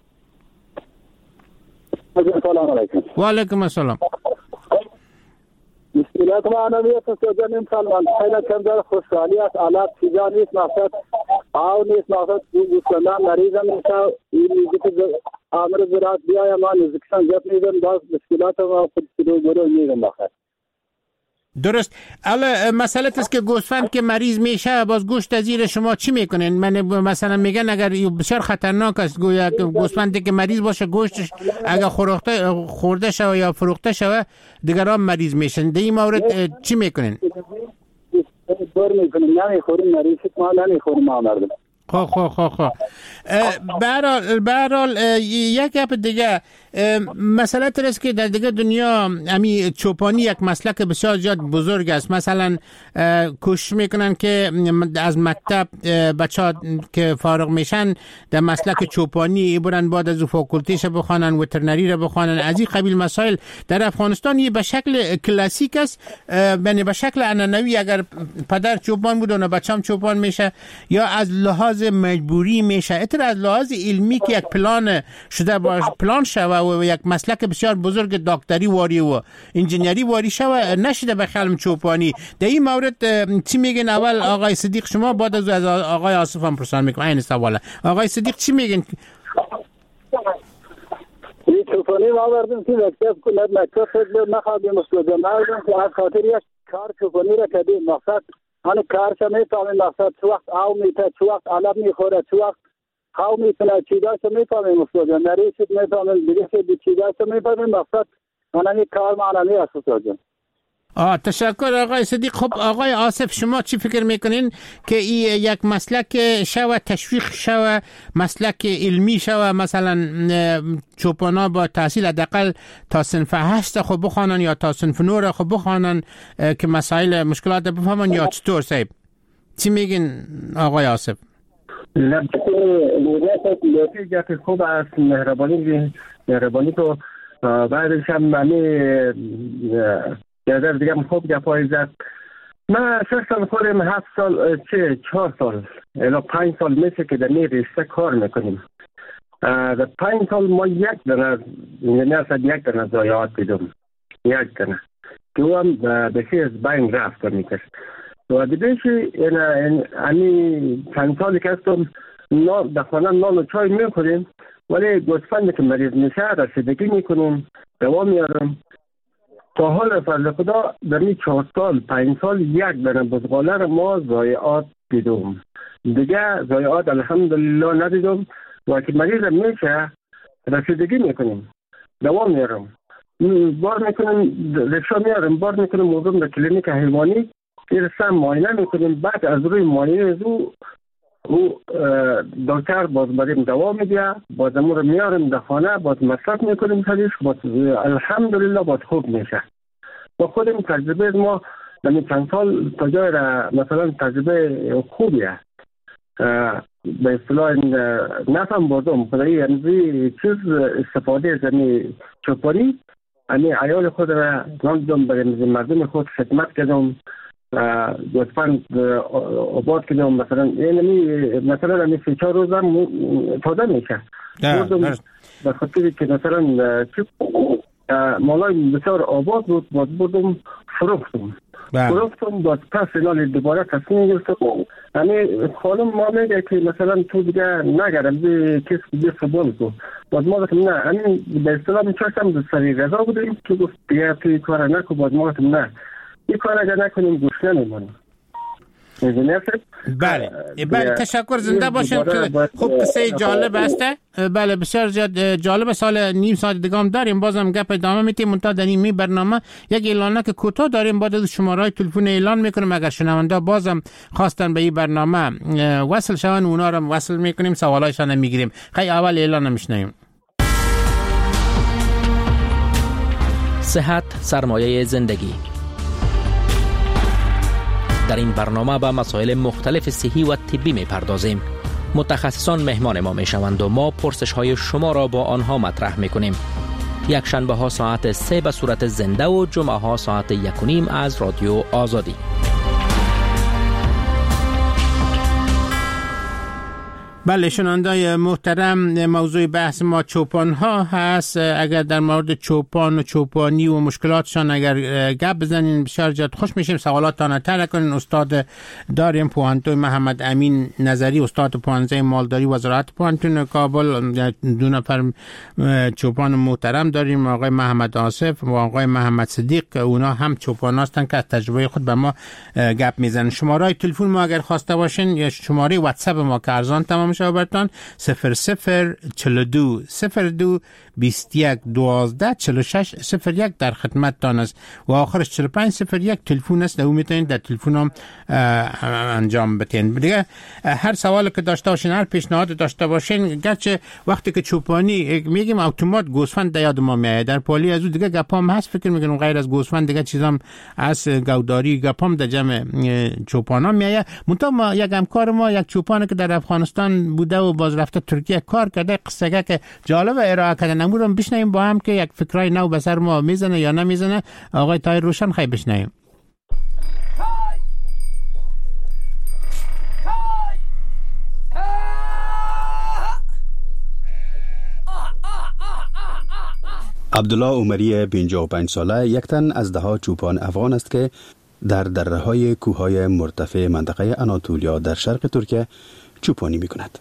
C: السلام علیکم.
B: و علیکم السلام.
C: بسیار معنویت سوزن انسان من خیلی کم در خوشحالی است. آلات چیزا نیست، مقصد آو نیست، مقصد گوسفندان مریض هم نیست. این دیگه آمر زراعت بیایم ما نزدیکشان جب میدم، باز مشکلات ما خود رو برو میگم بخیر.
B: درست. حالا مسئله است که گوسفند که مریض میشه باز گوشت از زیر شما چی میکنین؟ من مثلا میگن اگر بسیار خطرناک است گویا گوسفندی که مریض باشه گوشتش اگر خورده خورده شوه یا فروخته شوه دیگران مریض میشن. در این مورد چی میکنین؟
C: بر میکنیم، نمیخوریم، مریض ما نمیخوریم ما مردم.
B: خب خب خب خب برحال برحال یک گپ دیگه مسئله ترست که در دیگه دنیا امی چوپانی یک مسلک بسیار زیاد بزرگ است. مثلا کوشش میکنن که از مکتب بچه که فارغ میشن در مسلک چوپانی برن، بعد از فاکولتیش بخوانن، وترنری را بخوانن، از این قبیل مسائل. در افغانستان یه به شکل کلاسیک است، یعنی به شکل عنعنوی اگر پدر چوپان بود و بچه‌ام چوپان میشه، یا از لحاظ مجبوری میشه، اتر از لحاظ علمی که یک پلان شده باش پلان شوه و یک مسلک بسیار بزرگ دکتری واری و انجینری واری شوه نشده به خلم چوپانی. در این مورد چی میگن؟ اول آقای صدیق شما، بعد از از آقای آصف هم پرسان میکنم این سواله. آقای صدیق چی میگن؟
C: این چوپانی ما بردیم که مکتب کنید، مکتب خود نخواهدیم مسلوزه مردم که از خاطر یک کار چوپانی را کردیم. مقصد آن کارش میفهمیم، مقصد چه وقت آو میته، چه وقت علب میخوره، چه وقت خاو میتونه چیزاش میفهمیم، مستوجه نریشت میفهمیم، دیگه چه چیزاش میفهمیم. مقصد آن کار معنی است مستوجه.
B: آه تشکر آقای صدیق. خب آقای آصف شما چی فکر میکنین که این یک مسلک شوه تشویق شوه، مسلک علمی شوه، مثلا چوپانا با تحصیل حداقل تا صنف هشت خب بخوانن یا تا صنف نور خب بخوانن که مسائل مشکلات بفهمن، یا چطور صاحب؟ چی میگین آقای آصف؟
E: لطفی گفت خوب است، مهربانی مهربانی تو بعدش هم منی یادر دیگه خوب گفایی زد. من شش سال خوریم، هفت سال چه چهار سال الا پنج سال میشه که در نی رشته کار میکنیم. در پنج سال ما یک دنه یعنی اصلا یک دنه ضایعات دیدم، یک دنه که او هم بسی از بین رفت میکرد و دیدهشی یعنی چند سالی که هستم در خانه نان و چای میخوریم ولی گوسفندی که مریض میشه رسیدگی میکنیم، دوا میارم. تا حال فضل خدا در این چهار سال پنج سال یک دانه بزغاله را ما ضایعات دیدم، دیگه ضایعات الحمدلله ندیدم. و که مریض میشه رسیدگی میکنیم، دوا میارم، بار میکنیم، رکشا میارم، بار میکنیم، موضوع در کلینیک حیوانی ایرسم معاینه میکنیم. بعد از روی معاینه از او او دکتر باز بریم دوا میده، باز امور رو میارم در خانه، باز مصرف میکنیم سریش، باز الحمدلله باز خوب میشه. با خودم تجربه ما در چند سال تا جای را مثلا تجربه خوبیه. به اصطلاح نفهم بردم خدایی امزی چیز استفاده از این چوپانی امی عیال خود را راندم، برای مردم خود خدمت کردم، گوسفند آباد کردم. مثلا یعنی مثلا امی سه چهار روز هم تازه میشه بردم به خاطری که مثلا مالای بسیار آباد بود، باز بردم فروختم فروختم باز پس اینال دوباره تصمیم گرفتم. یعنی خانم ما میگه که مثلا تو دیگه نگرم بی کس دیگه سبول کو، باز ما گفتم نه، یعنی به اصطلاح میچاشتم سری غذا بودیم که گفت دیگه توی کار نکن، باز ما گفتم نه، این کار اگر نکنیم گوش نمیمونیم.
B: بله بله تشکر، زنده باشین. خوب قصه جالب هسته. بله بسیار زیاد جالب. سال نیم ساعت دیگه هم داریم، بازم گپ ادامه میتیم. منتها در این برنامه یک اعلانه که کوتاه داریم، بعد از شماره های تلفن اعلان میکنیم. اگر شنونده بازم خواستن به این برنامه وصل شون، اونا رو وصل میکنیم، سوالایشان میگیریم. خیلی اول اعلان میشنویم.
G: صحت سرمایه زندگی. در این برنامه با مسائل مختلف صحی و طبی می پردازیم. متخصصان مهمان ما می شوند و ما پرسش های شما را با آنها مطرح می کنیم. یک شنبه ها ساعت سه به صورت زنده و جمعه ها ساعت یک و نیم از رادیو آزادی.
B: بله شنوندای محترم، موضوع بحث ما چوپان ها هست. اگر در مورد چوپان و چوپانی و مشکلاتشان اگر گپ بزنین بسیار زیاد خوش میشیم. سوالاتتان طرح کنین. استاد داریم پوهنتون محمد امین نظری، استاد پوهنځی مالداری وزارت پوهنتون کابل. دو نفر چوپان محترم داریم، آقای محمد آصف و آقای محمد صدیق، اونا هم چوپان هستن که از تجربه خود به ما گپ میزنن. شماره تلفن ما اگر خواسته باشین یا شماره واتساپ ما که ارزان تمام شابرتان صفر صفر چل دو صفر دو بیست یک دوازده چل و شش صفر یک در خدمت تان است و آخرش چل و پنج صفر یک تلفن است. او میتونید در تلفن هم انجام بدین. دیگه هر سوال که داشته باشین، هر پیشنهاد داشته باشین، گرچه وقتی که چوپانی میگیم اتومات گوسفند یاد ما میاد، در پالی از او دیگه گپام هست، فکر میکنم غیر از گوسفند دیگه چیزام از گوداری گپام در جمع چوپانا میاد. منتها ما یک همکار ما یک چوپانی که در افغانستان بوده و باز رفته ترکیه کار کرده، قصه که جالب ارائه کرده، نمودم بشنویم با هم که یک فکرای نو به سر ما میزنه یا نمیزنه. آقای طاهر روشن خیلی بشنویم.
H: عبدالله عمری پنجاه و پنج ساله یک تن از ده چوپان افغان است که در دره‌های کوههای مرتفع منطقه آناتولیا در شرق ترکیه چوپانی می‌کند.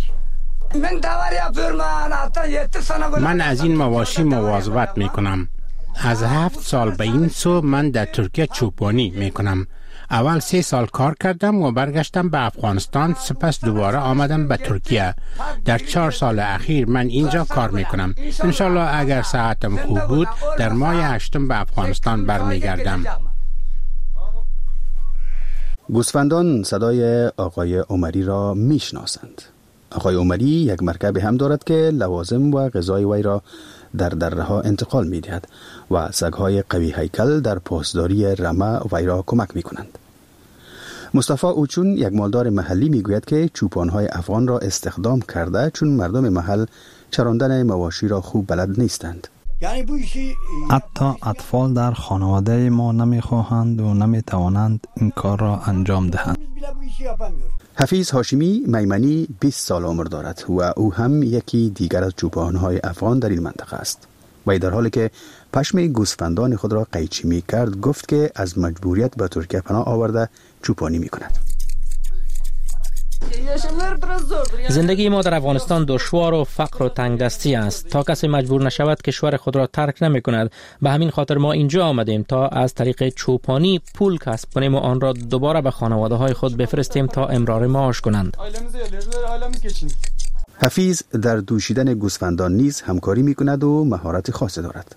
B: من از این مواشی مواظبت میکنم. از هفت سال به این سو من در ترکیه چوپانی میکنم. اول سه سال کار کردم و برگشتم به افغانستان، سپس دوباره آمدم به ترکیه. در چهار سال اخیر من اینجا کار میکنم. انشالله اگر ساعتم خوب بود در ماه هشتم به افغانستان برمیگردم.
H: گوسفندان صدای آقای عمری را میشناسند. آقای عمری یک مرکب هم دارد که لوازم و غذای وی را در دره‌ها انتقال می‌دهد و سگ‌های قوی هیکل در پاسداری رمه وی را کمک می‌کنند. مصطفی اوچون یک مالدار محلی میگوید که چوپان‌های افغان را استخدام کرده چون مردم محل چراندن مواشی را خوب بلد نیستند.
I: حتی اطفال در خانواده ما نمی‌خواهند و نمی‌توانند این کار را انجام دهند.
H: حفیظ هاشمی میمنی بیست سال عمر دارد و او هم یکی دیگر از چوپان‌های افغان در این منطقه است. و در حالی که پشم گوسفندان خود را قیچی می کرد گفت که از مجبوریت به ترکیه پناه آورده چوپانی می کند.
G: زندگی ما در افغانستان دشوار و فقر و تنگدستی است. تا کسی مجبور نشود کشور خود را ترک نمی کند. به همین خاطر ما اینجا آمدیم تا از طریق چوپانی پول کسب کنیم و آن را دوباره به خانواده های خود بفرستیم تا امرار معاش کنند.
H: حفیظ در دوشیدن گوسفندان نیز همکاری می کند و مهارت خاصی دارد.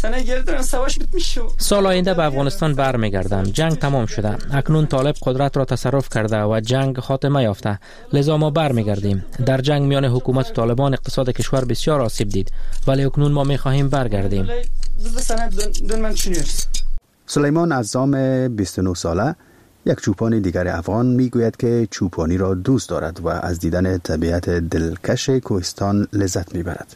G: سال آینده به افغانستان برمیگردم. جنگ تمام شده. اکنون طالب قدرت را تصرف کرده و جنگ خاتمه یافته. لذا ما برمیگردیم. در جنگ میان حکومت و طالبان اقتصاد کشور بسیار آسیب دید، ولی اکنون ما میخواهیم برگردیم.
H: سلیمان عزام بیست و نه ساله یک چوپان دیگر افغان میگوید که چوپانی را دوست دارد و از دیدن طبیعت دلکش کوهستان لذت میبرد.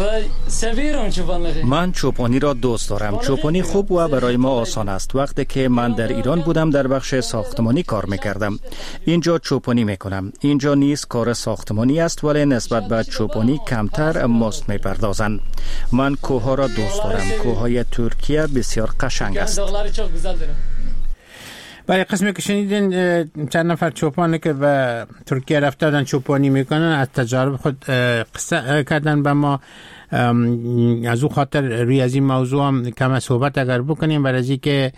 J: من چوپانی را دوست دارم. چوپانی خوب و برای ما آسان است. وقتی که من در ایران بودم در بخش ساختمانی کار میکردم. اینجا چوپانی میکنم. اینجا نیز کار ساختمانی است، ولی نسبت به چوپانی کمتر مزد میپردازند. من کوه را دوست دارم. کوههای ترکیه بسیار قشنگ است.
B: برای قسمی که شنیدین چند نفر چوپانی که به ترکیه رفته بودن چوپانی میکنن از تجارب خود قصه کردن به ما. از او خاطر روی از این موضوع هم کم صحبت اگر بکنیم، برای از اینکه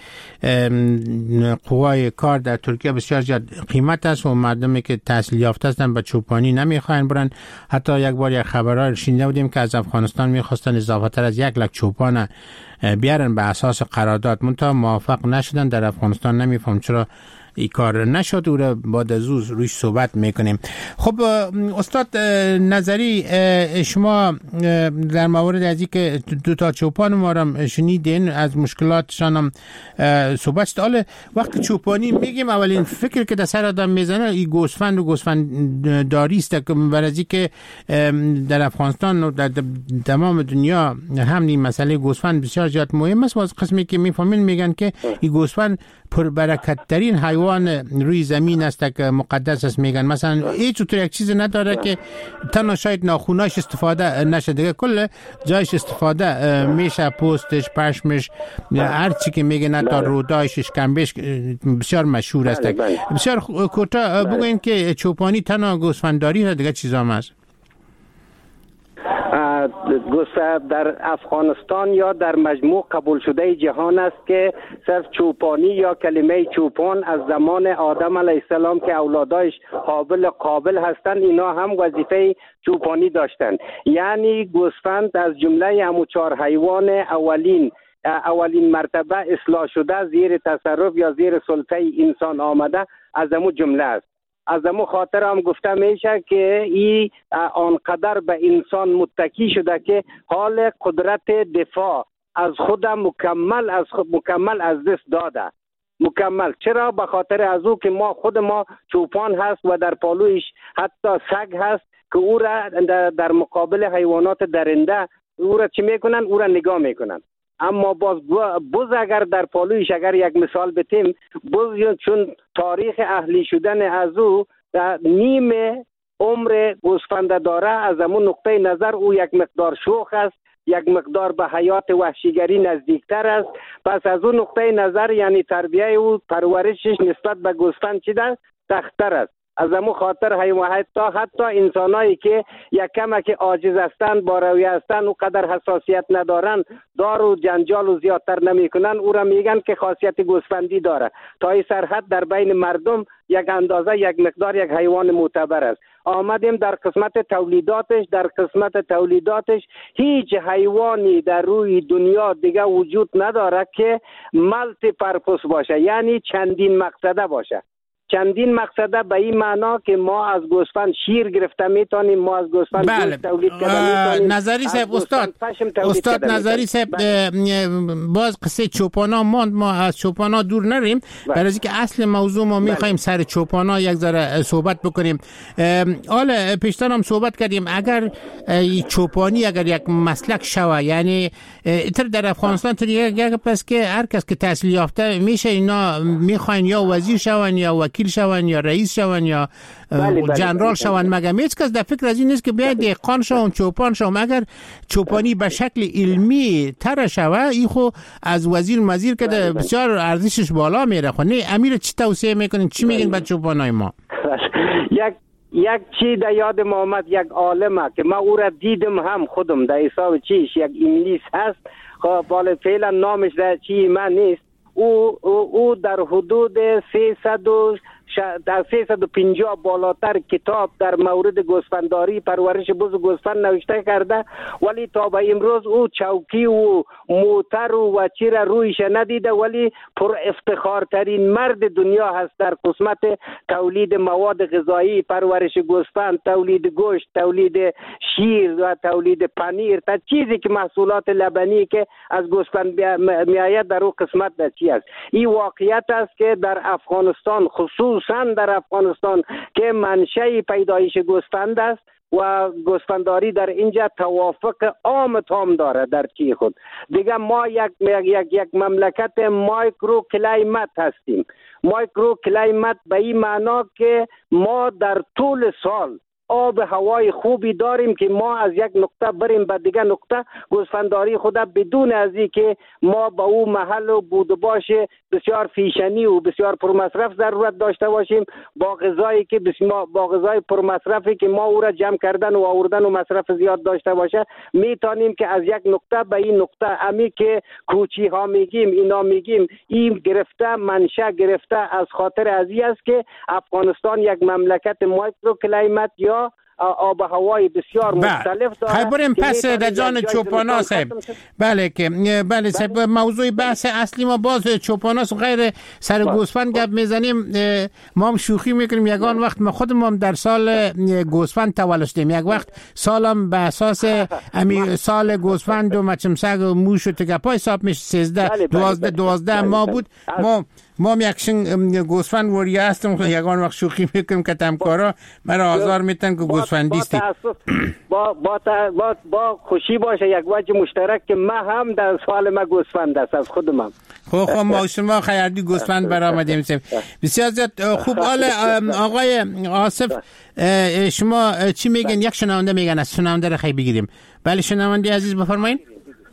B: قوای کار در ترکیه بسیار زیاد قیمت است و مردمی که تحصیل یافته هستند به چوپانی نمیخواین برن. حتی یک بار یک خبرها شنیده بودیم که از افغانستان میخواستن اضافه تر از یک لک چوپان بیارن به اساس قرارداد، منتها موافق نشدن. در افغانستان نمیفهم چرا این کار نشد. او را بعد از روز رویش صحبت میکنیم. خب استاد نظری، شما در مورد از اینکه دو تا چوپان ما را شنیدین، از مشکلاتشان هم صحبت شد. حالا وقتی چوپانی میگیم اولین فکر که در سر آدم میزنه این گوسفند و گوسفند داری است، که برای از اینکه در افغانستان و در تمام دنیا همین مسئله گوسفند بسیار زیاد مهم است. و از قسمی که میفهمین میگن که این گوسفند پربرکت ترین حیوان روی زمین است که مقدس است. میگن مثلا هیچ طور یک چیز نداره که تنها شاید ناخوناش استفاده نشه، دیگه کل جایش استفاده میشه، پوستش، پشمش، هر چی که میگن، حتی رودایش، شکمبش بسیار مشهور است. بسیار کوتاه بگوین که چوپانی تنها گوسفندداری نه، دیگه چیزا هم هست؟
D: در افغانستان یا در مجموع قبول شده جهان است که صرف چوپانی یا کلمه چوپان از زمان آدم علیه السلام که اولادایش قابل قابل هستند، اینا هم وظیفه چوپانی داشتند. یعنی گوسفند از جمله همو چهار حیوان اولین اولین مرتبه اصلاح شده زیر تصرف یا زیر سلطه انسان آمده از همو جمله است. از امو خاطر هم گفته میشه که این آنقدر به انسان متکی شده که حال قدرت دفاع از خود مکمل از خود مکمل از دست داده. مکمل. چرا؟ به خاطر از او که ما خود ما چوپان هست و در پالویش حتی سگ هست که او را در مقابل حیوانات درنده او را چی میکنن؟ او را نگاه میکنن. اما باز بز اگر در پالویش اگر یک مثال بتیم، بز چون تاریخ اهلی شدن از او نیم عمر گوسفند داره، از همون نقطه نظر او یک مقدار شوخ است، یک مقدار به حیات وحشیگری نزدیکتر است. پس از اون نقطه نظر یعنی تربیه او پرورشش نسبت به گوسفند چی است؟ سخت‌تر است. از همون خاطر حیوانات حتی, حتی انسانایی که یک کمک عاجز هستند، با رویه هستند، او قدر حساسیت ندارن، دار و جنجال و زیادتر نمیکنن، او را میگن که خاصیت گوسفندی داره. تا این سرحد در بین مردم یک اندازه یک مقدار یک حیوان معتبر است. آمدیم در قسمت تولیداتش در قسمت تولیداتش هیچ حیوانی در روی دنیا دیگه وجود نداره که ملتی پرپس باشه، یعنی چندین مقصده باشه. چندین مقصده به این معنا که ما از گوسفند شیر گرفته میتونیم، ما از گوسفند
B: بله.
D: تولید کرده میتونیم.
B: نظری صاحب، استاد استاد نظری صاحب، باز قصه چوپانا ماند، ما از چوپانا دور نریم، برای اینکه اصل موضوع ما میخوایم سر چوپانا یک ذره صحبت بکنیم. حالا پیشتر هم صحبت کردیم اگر چوپانی اگر یک مسلک شوه، یعنی اتر در افغانستان طریقه پس که هر کس که تحصیل یافته میشه اینا میخواین یا وزیر شون یا وکیل شون یا رئیس شون یا جنرال شون، مگر هیچ کس در فکر از این نیست که بیاید دهقان شون، چوپان شون. اگر چوپانی به شکل علمی تر شوه، این خو از وزیر مزیر که بسیار ارزشش بالا میره. خو نه امیر چی توصیه میکنین؟ چی میگین به چوپانای ما؟
D: یک یک چی در یاد ما آمد، یک عالمه که ما او را دیدم هم خودم در حساب چیش، یک انگلیس هست، خب بالا فعلا نامش در چی من نیست. او او, او در حدود سیصد و در سیصد و پنجاه بالاتر کتاب در مورد گوسفنداری، پرورش بز و گوسفند نوشته کرده، ولی تا به امروز او چوکی و موتر و چی را رویش ندیده، ولی پر افتخارترین مرد دنیا هست در قسمت تولید مواد غذایی، پرورش گوسفند، تولید گوشت، تولید شیر و تولید پنیر، تا چیزی که محصولات لبنی که از گوسفند میآید در او قسمت در چی است. این واقعیت است که در افغانستان، خصوصا در افغانستان که منشأ پیدایش گوسفند است و گوسفنداری در اینجا توافق عام تام داره در چی خود. دیگه ما یک یک یک مملکت مایکرو کلایمت هستیم. مایکرو کلایمت به این معنا که ما در طول سال آب هوای خوبی داریم که ما از یک نقطه بریم به دیگه نقطه گوسفنداری خود بدون از این که ما به او محل و بود و باش بسیار فیشنی و بسیار پرمصرف ضرورت داشته باشیم، با غذایی که بسیار با غذای پرمصرفی که ما او را جمع کردن و آوردن و مصرف زیاد داشته باشه، میتونیم که از یک نقطه به این نقطه، امی که کوچی ها میگیم اینا میگیم، این گرفته منشأ گرفته از خاطر ازی است که افغانستان یک مملکت مایکرو کلایمت یا آب هوای بسیار مختلف داره.
B: خیلی بریم پس در جان چوپانا صاحب. بله که بله صاحب، موضوع بحث اصلی ما باز چوپاناست و غیر سر گوسفند گپ میزنیم. ما هم شوخی میکنیم یگان وقت ما خودم هم در سال گوسفند تولد شدیم، یک وقت سالم به اساس امی سال گوسفند و مچمسگ و موش و تگپای حساب میشه سیزده دوازده دوازده ما بود. ما ما هم یکشن گوسفند وریه هستم، یگان وقت شوخی میکنیم که تمکارا مرا آزار میتن که گوسفندیستی.
D: با با با با خوشی باشه یک وجه مشترک که ما هم در سال ما گوسفند است از خودم هم.
B: خب خب ما شما خیردی گوسفند برآمدیم. بسیار زیاد خوب. حالا آقای آصف شما چی میگن؟ یک شنونده میگن، از شنونده خیلی بگیریم. بله شنونده عزیز بفرمایید.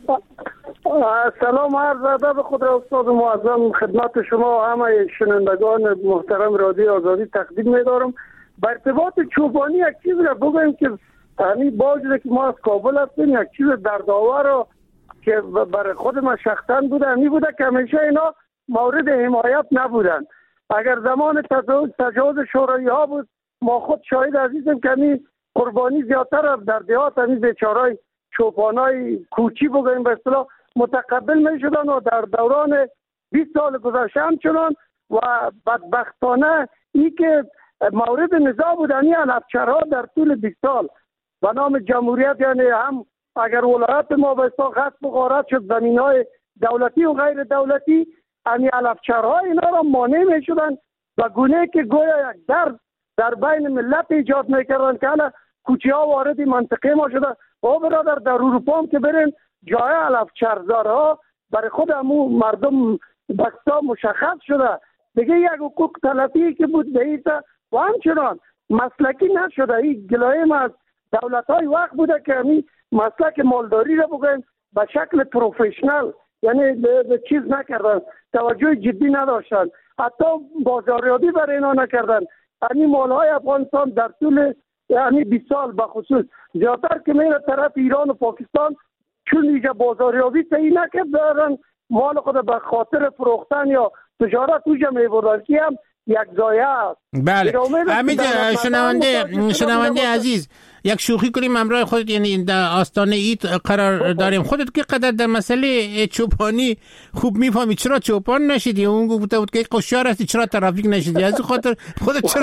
E: سلام عرض ادب خود را استاد معظم خدمت شما و همه شنوندگان محترم رادیو آزادی تقدیم می‌دارم. با ارتباط چوپانی یک چیز را بگویم که یعنی با وجود که ما از کابل هستیم، یک چیز دردآور که برای خود ما شخصا بوده می بوده که همیشه اینا مورد حمایت نبودن. اگر زمان تجاوز تجاوز شوروی ها بود، ما خود شاهد عزیزم که می قربانی زیادتر در دیهات همین بیچارهای چوپانای کوچی بگویم به اصطلاح متقبل می شدن و در دوران بیست سال گذشته همچنان و بدبختانه ای که مورد نزاع بودن این علفچرها در طول بیست سال به نام جمهوریت، یعنی هم اگر ولایت ما به اصطلاح غصب و غارت شد زمین های دولتی و غیر دولتی، همین علفچرها اینا را مانع می شدن و گونه که گویا یک درد در بین ملت ایجاد می کردن که حالا کوچه ها وارد منطقه ما شده. و برادر در اروپا هم که برین جای علفچرزارها برای خود همون مردم بستا مشخص شده دیگه یک حقوق تلفی که بود دیتا و همچنان مسلکی نشده. این گلایم از دولت های وقت بوده که همین مسلک مالداری را بگویم به شکل پروفیشنال یعنی به چیز نکردن، توجه جدی نداشتن، حتی بازاریابی برای اینا نکردن. همین مالهای افغانستان در طول یعنی بیست سال به خصوص زیادتر که میره طرف ایران و پاکستان، چون اینجا بازاریابی صحیح نکردن، مال خود به خاطر فروختن یا تجارت اوجا میبردن که هم یک زایه است.
B: بله امید شنونده شنونده عزیز، یک شوخی کنیم همراه خودت، یعنی در آستانه اید قرار داریم. خودت که قدر در مسئله چوپانی خوب میفهمی، چرا چوپان نشدی؟ اون گفته بود که قشار هستی، چرا ترافیک نشدی؟ از خاطر خودت چرا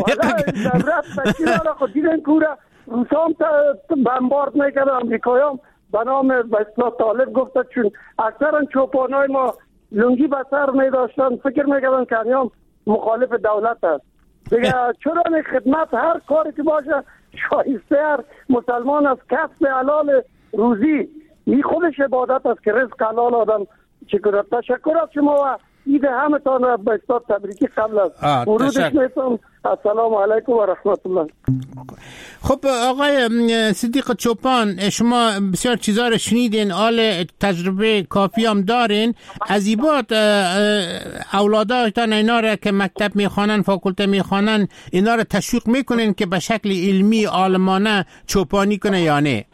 E: دولت تشکیل خود دیدن کورا روسام بمبارد میکرد امریکایام به نام به اصطلاح طالب گفته، چون اکثرا چوپانای ما لنگی به سر میداشتن، فکر میکردن که همیام مخالف دولت است دیگه. چرا خدمت هر کاری که باشه شایسته هر مسلمان از کسب حلال روزی، این خودش عبادت است که رزق حلال آدم چکرد. تشکر از شما و ایده همتان به استاد تبریکی قبل از ورودش میتونم
C: السلام علیکم و رحمت الله.
B: خب آقای صدیق چوپان، شما بسیار چیزا رو شنیدین، آل تجربه کافی هم دارین. از ایبات اولادایتان اینا رو که مکتب میخوانن، فاکولته میخوانن، اینا رو تشویق میکنین که به شکل علمی عالمانه چوپانی کنه یا نه؟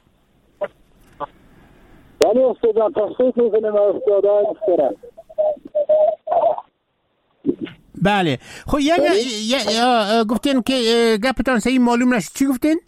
C: بله استاد، تشویق میکنیم استادان اخترم.
B: بله. خب یک گفتین که گپتان صحیح معلوم نشد، چی گفتین؟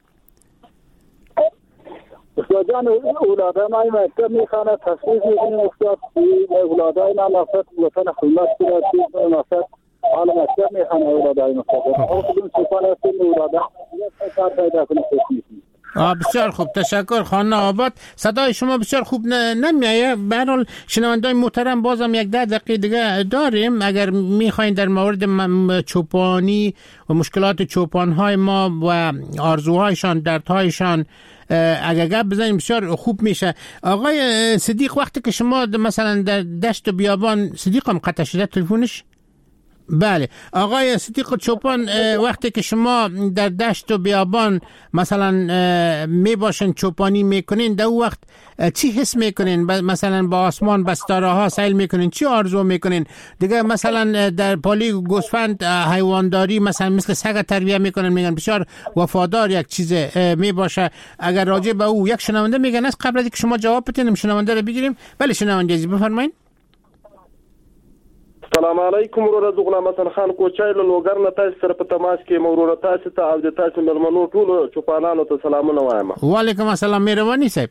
C: استاد جان اولاده ما این مکتب میخوانه، تشویق میکنیم استاد اولاده اینا نفت وطن خدمت کنه، نفت حال مکتب میخوانه اولاده اینا خب کدوم چوپان هستیم اولاده کار پیدا کنه.
B: آه بسیار خوب، تشکر خانه آباد. صدای شما بسیار خوب نمیایه. به هر حال شنوندگان محترم بازم یک ده دقیقه دیگه داریم. اگر میخواین در مورد چوپانی و مشکلات چوپانهای ما و آرزوهایشان، دردهایشان اگر گپ بزنیم بسیار خوب میشه. آقای صدیق، وقتی که شما مثلا در دشت و بیابان، صدیق هم قطع شده تلفونش؟ بله. آقای صدیق چوپان، وقتی که شما در دشت و بیابان مثلا می باشین چوپانی میکنین، در وقت چی حس میکنین؟ مثلا با آسمان، با ستاره ها سیل میکنین؟ چی آرزو میکنین؟ دیگه مثلا در پالی گوسفند حیوانداری مثلا مثل سگ تربیه میکنن، میگن بسیار وفادار یک چیز می باشه. اگر راجع به او یک شنونده میگن است، قبل از اینکه شما جواب بدین شنونده رو بگیریم. بله شنونده عزیز بفرمایید.
K: سلام علیکم ورور، زه غلام حسن خان کوچای له لوګر نه تاسو سره په تماس کې مرور تاسو ته او د تاسو ملمنو ټولو چوپانانو ته سلامونه وایم.
B: وعلیکم السلام مهرباني صاحب.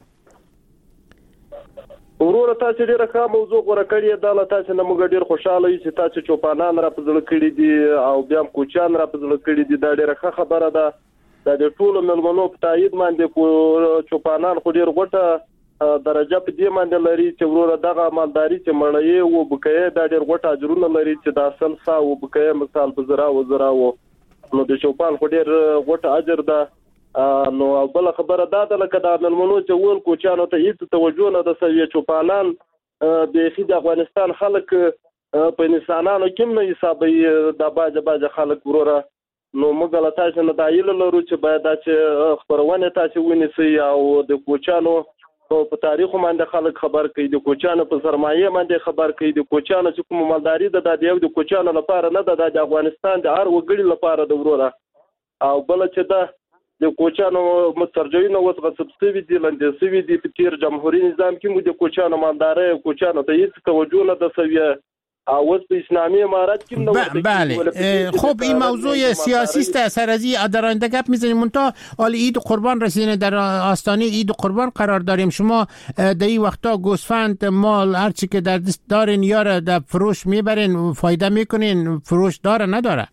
K: ورور تاسو ډیره ښه موضوع غوړه کړې ده، له تاسو نه موږ ډیر خوشاله یو چې تاسو چوپانان را پزړه کړی دي او بیا هم کوچان را پزړه کړی دي. دا ډیره ښه خبره ده. دا د ټولو ملمنو په تایید باندې کو چوپانان خو ډیر غوټه درجه په دې باندې لري چې وروره دغه مالداري چې مړی او بکې دا ډېر غوټه اجرونه لري چې د اصل سا او بکې مثال په زرا او زرا او نو د چوپان خو ډېر غوټه اجر ده. نو بل خبره دا ده لکه د ملمنو چې ول کوچانو ته هیڅ توجه نه ده سوي. چوپانان د خې د افغانستان خلک په انسانانو کې نه حسابي د باج باج خلک وروره. نو موږ له تاسو نه دایله لرو چې باید چې خبرونه تاسو ونیسي او د کوچانو په تاریخ باندې خلک خبر کوي، د کوچانو په سرمایه باندې خبر کوي، د کوچانو چې کوم مالداري ده د یو د کوچانو لپاره نه ده، د افغانستان د هر وګړي لپاره د وروره. او بل چې ده د کوچانو مترجمین اوس غصب شوي دي، لاندې شوي دي. په تیر جمهوریت نظام کې مو د کوچانو مالداري کوچانو ته هیڅ توجه نه ده سوي. اوس په اسلامي امارات کې نو
B: بله. خب این موضوع سیاسی است، سر از این درآینده گپ میزنیم. منتها حال عید قربان رسیدن، در آستانه عید قربان قرار داریم. شما در این وقتا گوسفند، مال، هر چی که در دست دارین یا را در فروش میبرین، فایده میکنین؟ فروش داره نداره؟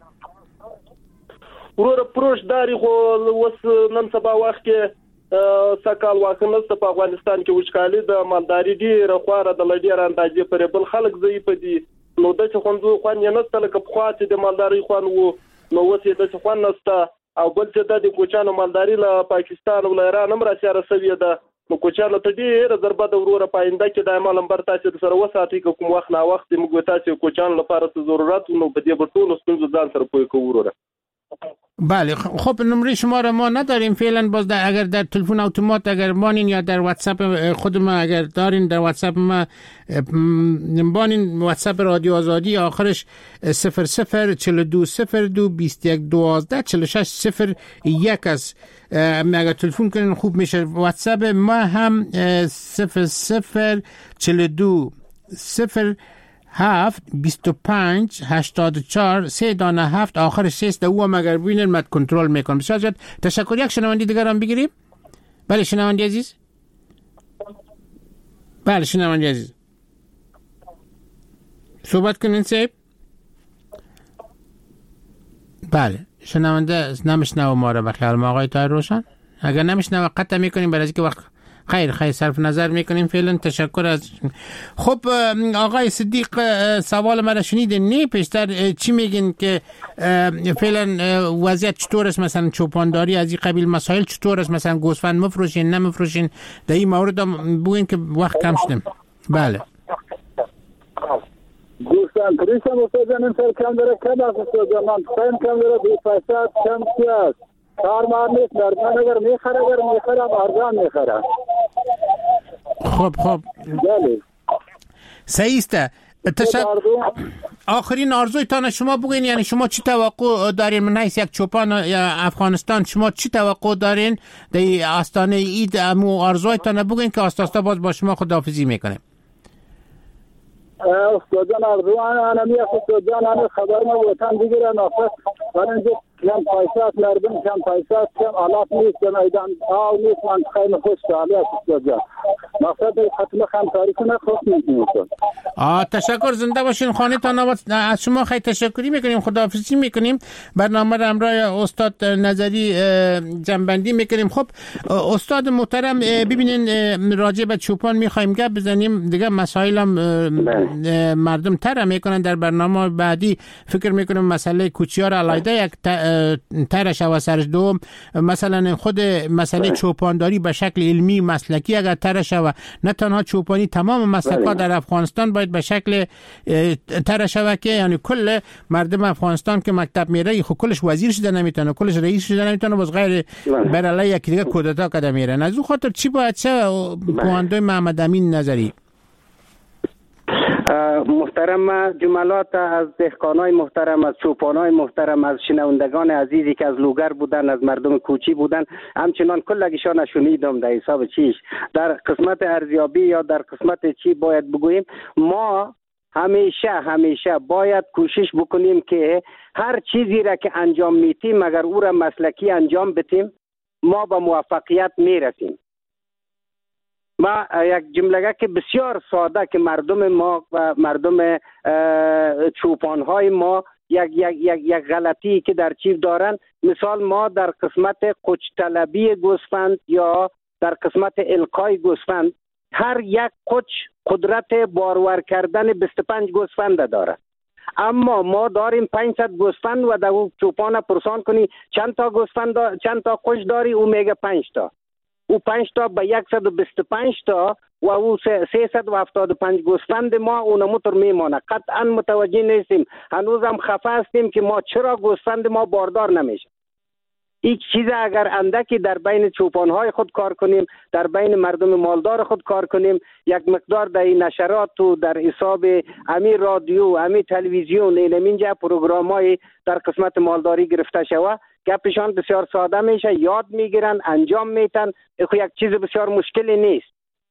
K: ورور فروش داری خو وس نن سبا وخت کې سکال واکنسته په افغانستان کې وشکالي د مالداري ډیره خواره د لډیر اندازې پر بل خلک زی په دي. نو د څه خوندو خوان نه ستل ک په خاطر د مالداري خوان وو، نو وسې د څه خوان نسته. او بل چې د کوچانو مالداري له پاکستان او ایران هم راځي رسوي ده. نو کوچانو ته ډیره ضربه د وروره پاینده کې دایمه لمبر تاسو سره وساتي کوم وخت نا وخت موږ تاسو کوچانو لپاره ضرورت نو په دې ټولو ستونزو ځان سره پوي کوو وروره.
B: بله. خب نمره شما را ما نداریم فعلا. باز در اگر در تلفن اتومات اگر بانین یا در واتساپ خود ما اگر دارین، در واتساپ ما بانین، واتساپ رادیو آزادی آخرش صفر صفر چل دو صفر دو بیست یک دوازده چل شش صفر یک است. اگر تلفن کنین خوب میشه. واتساپ ما هم صفر صفر چل دو صفر هفت بیست و پنج هشتاد و چهار سه دانه هفت آخرش سیست. او هم اگر بینن مد کنترل میکنم. بسیار زیاد تشکر. یک شنوندی دیگر هم بگیریم. بله شنوندی عزیز. بله شنوندی عزیز صحبت کنین صاحب. بله شنونده نمیشنوه ما را بخیال ما آقای طاهر روشن. اگر نمیشنوه قطع میکنیم برای اینکه وقت خیر خیر صرف نظر میکنیم فعلا. تشکر از. خب آقای صدیق سوال مرا شنیدین نه؟ پیشتر چی میگین که فعلا وضعیت چطور است؟ مثلا چوپانداری از این قبیل مسائل چطور است؟ مثلا گوسفند مفروشین نمفروشین؟ در این مورد بگین که وقت کم شدیم. بله
C: گوسفند کنتریش هم استاد جان امسال کم داره، کم است استاد جان، منطقه کم داره، بی فیصد کم سی است. کار مار نیست، مردم اگر میخره اگر میخره ارزان میخره.
B: خب خب
C: بله
B: صحیح است. تشکر. آخرین آرزویتان شما بگین، یعنی شما چی توقع دارین من حیث یک چوپان افغانستان، شما چی توقع دارین در آستانه عید؟ امو آرزویتان بگین که آستا آستا باز با شما خداحافظی میکنیم.
C: استاد جان آرزو انا می استاد جان انا خبر ما وطن دیگه نافذ برنج کم پیسات مردم کم پیسات کم آلاف نیست میدان آو نیست منطقه خوش حالی استاد جان مقصد ختم خمساری کنه خوش میکنیم.
B: آه تشکر، زنده باشین. خانه تان از شما خیلی تشکری میکنیم، خداحافظی میکنیم. برنامه را همراه استاد نظری جنبندی میکنیم. خب استاد محترم ببینین راجع به چوپان میخوایم گپ بزنیم دیگه، مسائل هم مردم تر میکنن. در برنامه بعدی فکر میکنم مسئله کوچیار علایده یک تر شو سرش. دوم مثلا خود مسئله چوپانداری به شکل علمی مسلکی اگر تر شو، نه تنها چوپانی، تمام مسلک‌ها در افغانستان باید به شکل تر شو که یعنی کل مردم افغانستان که مکتب میره خب کلش وزیر شده نمیتونه، کلش رئیس شده نمیتونه، باز غیر بر علیه یکی دیگه کودتا کده میره. از اون خاطر چی باید چه پوانده محمد امین نظری؟
D: محترم جملات از دهقانای محترم، از چوپانای محترم، از شنوندگان عزیزی که از لوگر بودن، از مردم کوچی بودن، همچنان کلگیشان شنیدم در حساب چیش در قسمت ارزیابی یا در قسمت چی باید بگوییم. ما همیشه همیشه باید کوشش بکنیم که هر چیزی را که انجام میتیم اگر او را مسلکی انجام بدیم ما به موفقیت میرسیم. ما یک جمله که بسیار ساده که مردم ما و مردم چوپانهای ما یک یک یک یک غلطی که در چیز دارن، مثال ما در قسمت قچ طلبی گوسفند یا در قسمت القای گوسفند هر یک قچ قدرت بارور کردن بیست و پنج گوسفند داره، اما ما داریم پانصد گوسفند و در چوپان پرسان کنی چند تا گوسفند چند تا قچ داری، او میگه پنج تا، او پنج تا به صد و بیست و پنج تا و او سیصد و هفتاد و پنج گوسفند ما اونموتر میمانه. قطعا متوجه نیستیم، هنوز هم خفه هستیم که ما چرا گوسفند ما باردار نمیشه. این چیز اگر اندکی در بین چوپانهای خود کار کنیم، در بین مردم مالدار خود کار کنیم، یک مقدار در این نشرات و در حساب امی رادیو امی تلویزیون این اینجا پروگرامای در قسمت مالداری گرفته شوه، گپشان بسیار ساده میشه، یاد میگیرن، انجام میتن. خو یک چیز بسیار مشکلی نیست.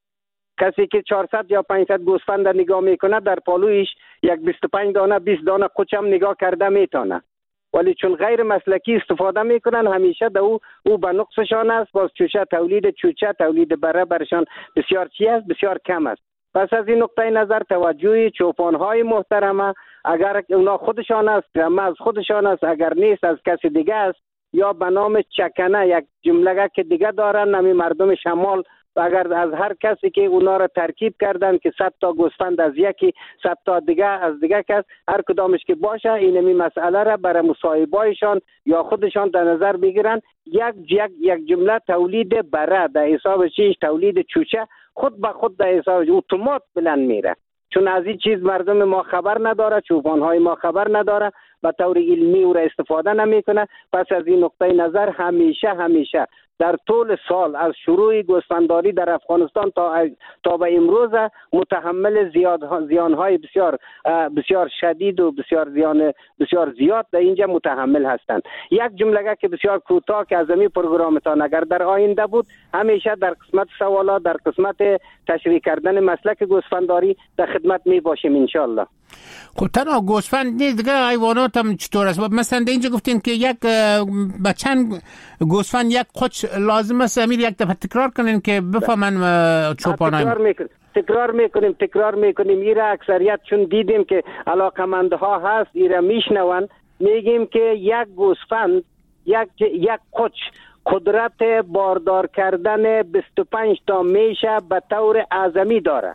D: کسی که چهارصد یا پانصد گوسفند نگاه میکنه در پالویش یک بیست و پنج دانه بیست دانه قچم نگاه کرده میتونه، ولی چون غیر مسلکی استفاده میکنن همیشه در او او به نقصشان است. باز چوچه تولید چوچه تولید بره برشان بسیار چی است، بسیار کم است. پس از این نقطه نظر توجه چوپانهای محترمه اگر اونا خودشان است، اما از خودشان است، اگر نیست از کسی دیگه است یا به نام چکنه یک جمله که دیگه دارن نمی مردم شمال، و اگر از هر کسی که اونا را ترکیب کردن که صد تا گوسفند از یکی صد تا دیگه از دیگه کس هر کدامش که باشه اینمی مسئله را برای مصاحبهایشان یا خودشان در نظر بگیرن. یک یک یک جمله تولید بره در حساب چیش تولید چوچه خود به خود در حساب اتومات بلند میره، چون از این چیز مردم ما خبر نداره، چوپانهای ما خبر نداره، به طور علمی او را استفاده نمیکنه. پس از این نقطه نظر همیشه همیشه در طول سال از شروع گوسفنداری در افغانستان تا تا به امروز متحمل زیاد زیانهای بسیار بسیار شدید و بسیار زیان بسیار زیاد در اینجا متحمل هستند. یک جمله که بسیار کوتاه که از این پروگرامتان اگر در آینده بود، همیشه در قسمت سوالات در قسمت تشریح کردن مسلک گوسفنداری در خدمت می باشیم ان شاء الله.
B: خب تنها گوسفند نیست دیگه، حیوانات هم چطور است؟ مثلا اینجا گفتین که یک با چند گوسفند یک قچ لازم است، امیر یک دفعه تکرار کنین که بفهمن چوپانای
D: تکرار میکنیم تکرار میکنیم تکرار میکنیم ایرا اکثریت چون دیدیم که علاقمندها هست ایرا میشنون، میگیم که یک گوسفند یک یک قچ قدرت باردار کردن بیست و پنج تا میشه به طور اعظمی داره.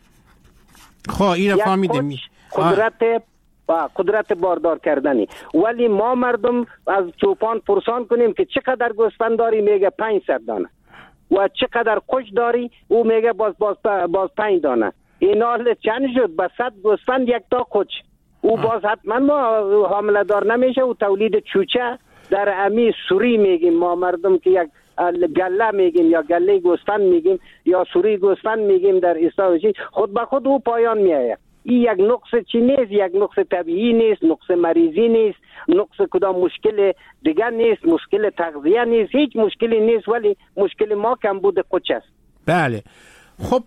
B: خب ایرا فهمیدیم
D: قدرت با قدرت باردار کردنی، ولی ما مردم از چوپان پرسان کنیم که چقدر گوسفند داری، میگه پانصد دانه، و چقدر قچ داری، او میگه باز باز باز پنج دانه. این حال چند شد؟ به صد گوسفند یک تا قچ. او باز حتما ما حامله دار نمیشه و تولید چوچه در امی سوری میگیم ما مردم که یک گله میگیم یا گله گوسفند میگیم یا سوری گوسفند میگیم در استانچی خود به خود او پایان میآید. این یک نقص چی نیست، یک نقص طبیعی نیست، نقص مریضی نیست، نقص کدام مشکل دیگر نیست، مشکل تغذیه نیست، هیچ مشکلی نیست، ولی مشکل ما کمبود قوچ است.
B: بله خب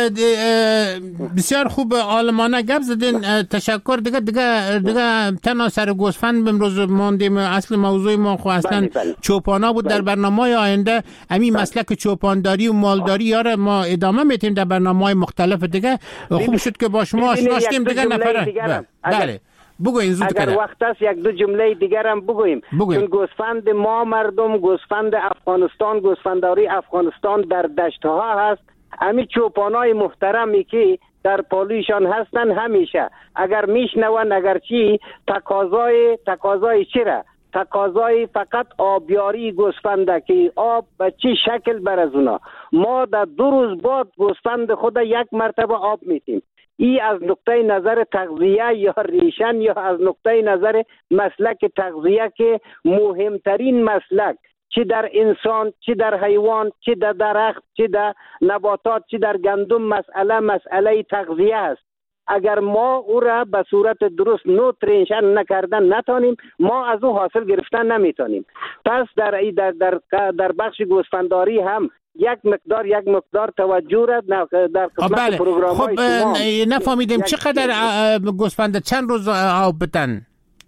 B: بسیار خوب عالمانه گپ زدین. تشکر. دیگه دیگه دیگه تنها سر گوسفند امروز ماندیم. اصل موضوع ما خو اصلا چوپانا بود. در برنامه‌های آینده همین مسلک چوپانداری و مالداری یاره ما ادامه میتیم در برنامه‌های مختلف دیگه. خوب شد که با شما آشنا شدیم دیگه. نفره بله بگوین زود
D: اگر
B: کنه.
D: وقت است یک دو جمله دیگر هم بگوییم. چون گوسفند ما مردم، گوسفند افغانستان، گوسفنداری افغانستان در دشت ها هست. امی چوپانای محترمی که در پالویشان هستن همیشه اگر میشنون اگر چی تقاضای تقاضای چی را تقاضای فقط آبیاری گوسفنده که آب به چی شکل بر از اونا ما در دو روز بعد گوسفند خود یک مرتبه آب میتیم. ای از نقطه نظر تغذیه یا ریشن یا از نقطه نظر مسلک تغذیه که مهمترین مسلک چی در انسان، چی در حیوان، چی در درخت، چی در نباتات، چی در گندم مسئله مسئله تغذیه است. اگر ما او را به صورت درست نوتریشن نکردن نتانیم ما از او حاصل گرفتن نمیتونیم. پس در در در, در بخش گوسفنداری هم یک مقدار یک مقدار توجه را در قسمت پروگرام های شما.
B: خب نفهمیدیم چقدر گوسفند چند روز آب بدن؟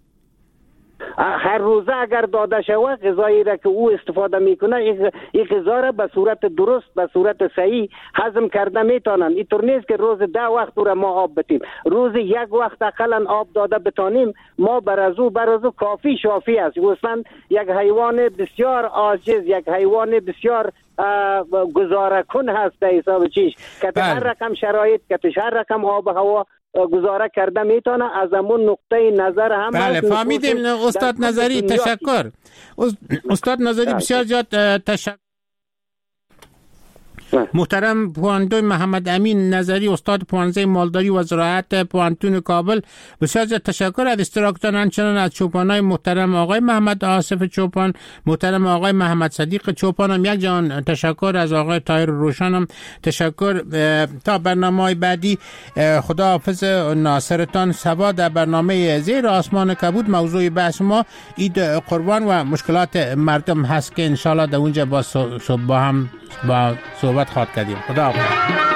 D: هر روزه اگر داده شود غذایی را که او استفاده میکنه این غذا را به صورت درست به صورت صحیح هضم کرده میتونن. اینطور نیست که روز ده وقت را ما آب بتیم. روز یک وقت اقلا آب داده بتانیم ما برازو برازو کافی شافی است. گوسفند یک حیوان بسیار عاجز، یک حیوان بسیار گزاره کن هست در حساب چیش که هر رقم شرایط که هر رقم آب و هوا گزاره کرده میتونه. از همون نقطه نظر هم
B: بله فهمیدیم. استاد نظری تشکر. استاد نظری بسیار زیاد تشکر. محترم پوهاندوی محمد امین نظری استاد پوهنځی مالداری و زراعت پوهنتون کابل بسیار زیاد تشکر از اشتراکتان. همچنان از چوپانای محترم آقای محمد آصف چوپان، محترم آقای محمد صدیق چوپان هم یک جان تشکر. از آقای طاهر روشن هم تشکر. تا برنامه بعدی خدا حافظ ناصرتان سوا. در برنامه زیر آسمان کبود موضوع بحث ما عید قربان و مشکلات مردم هست که انشالله در اونجا با صبح هم با صحبت خواهد کردیم. خدا حافظ.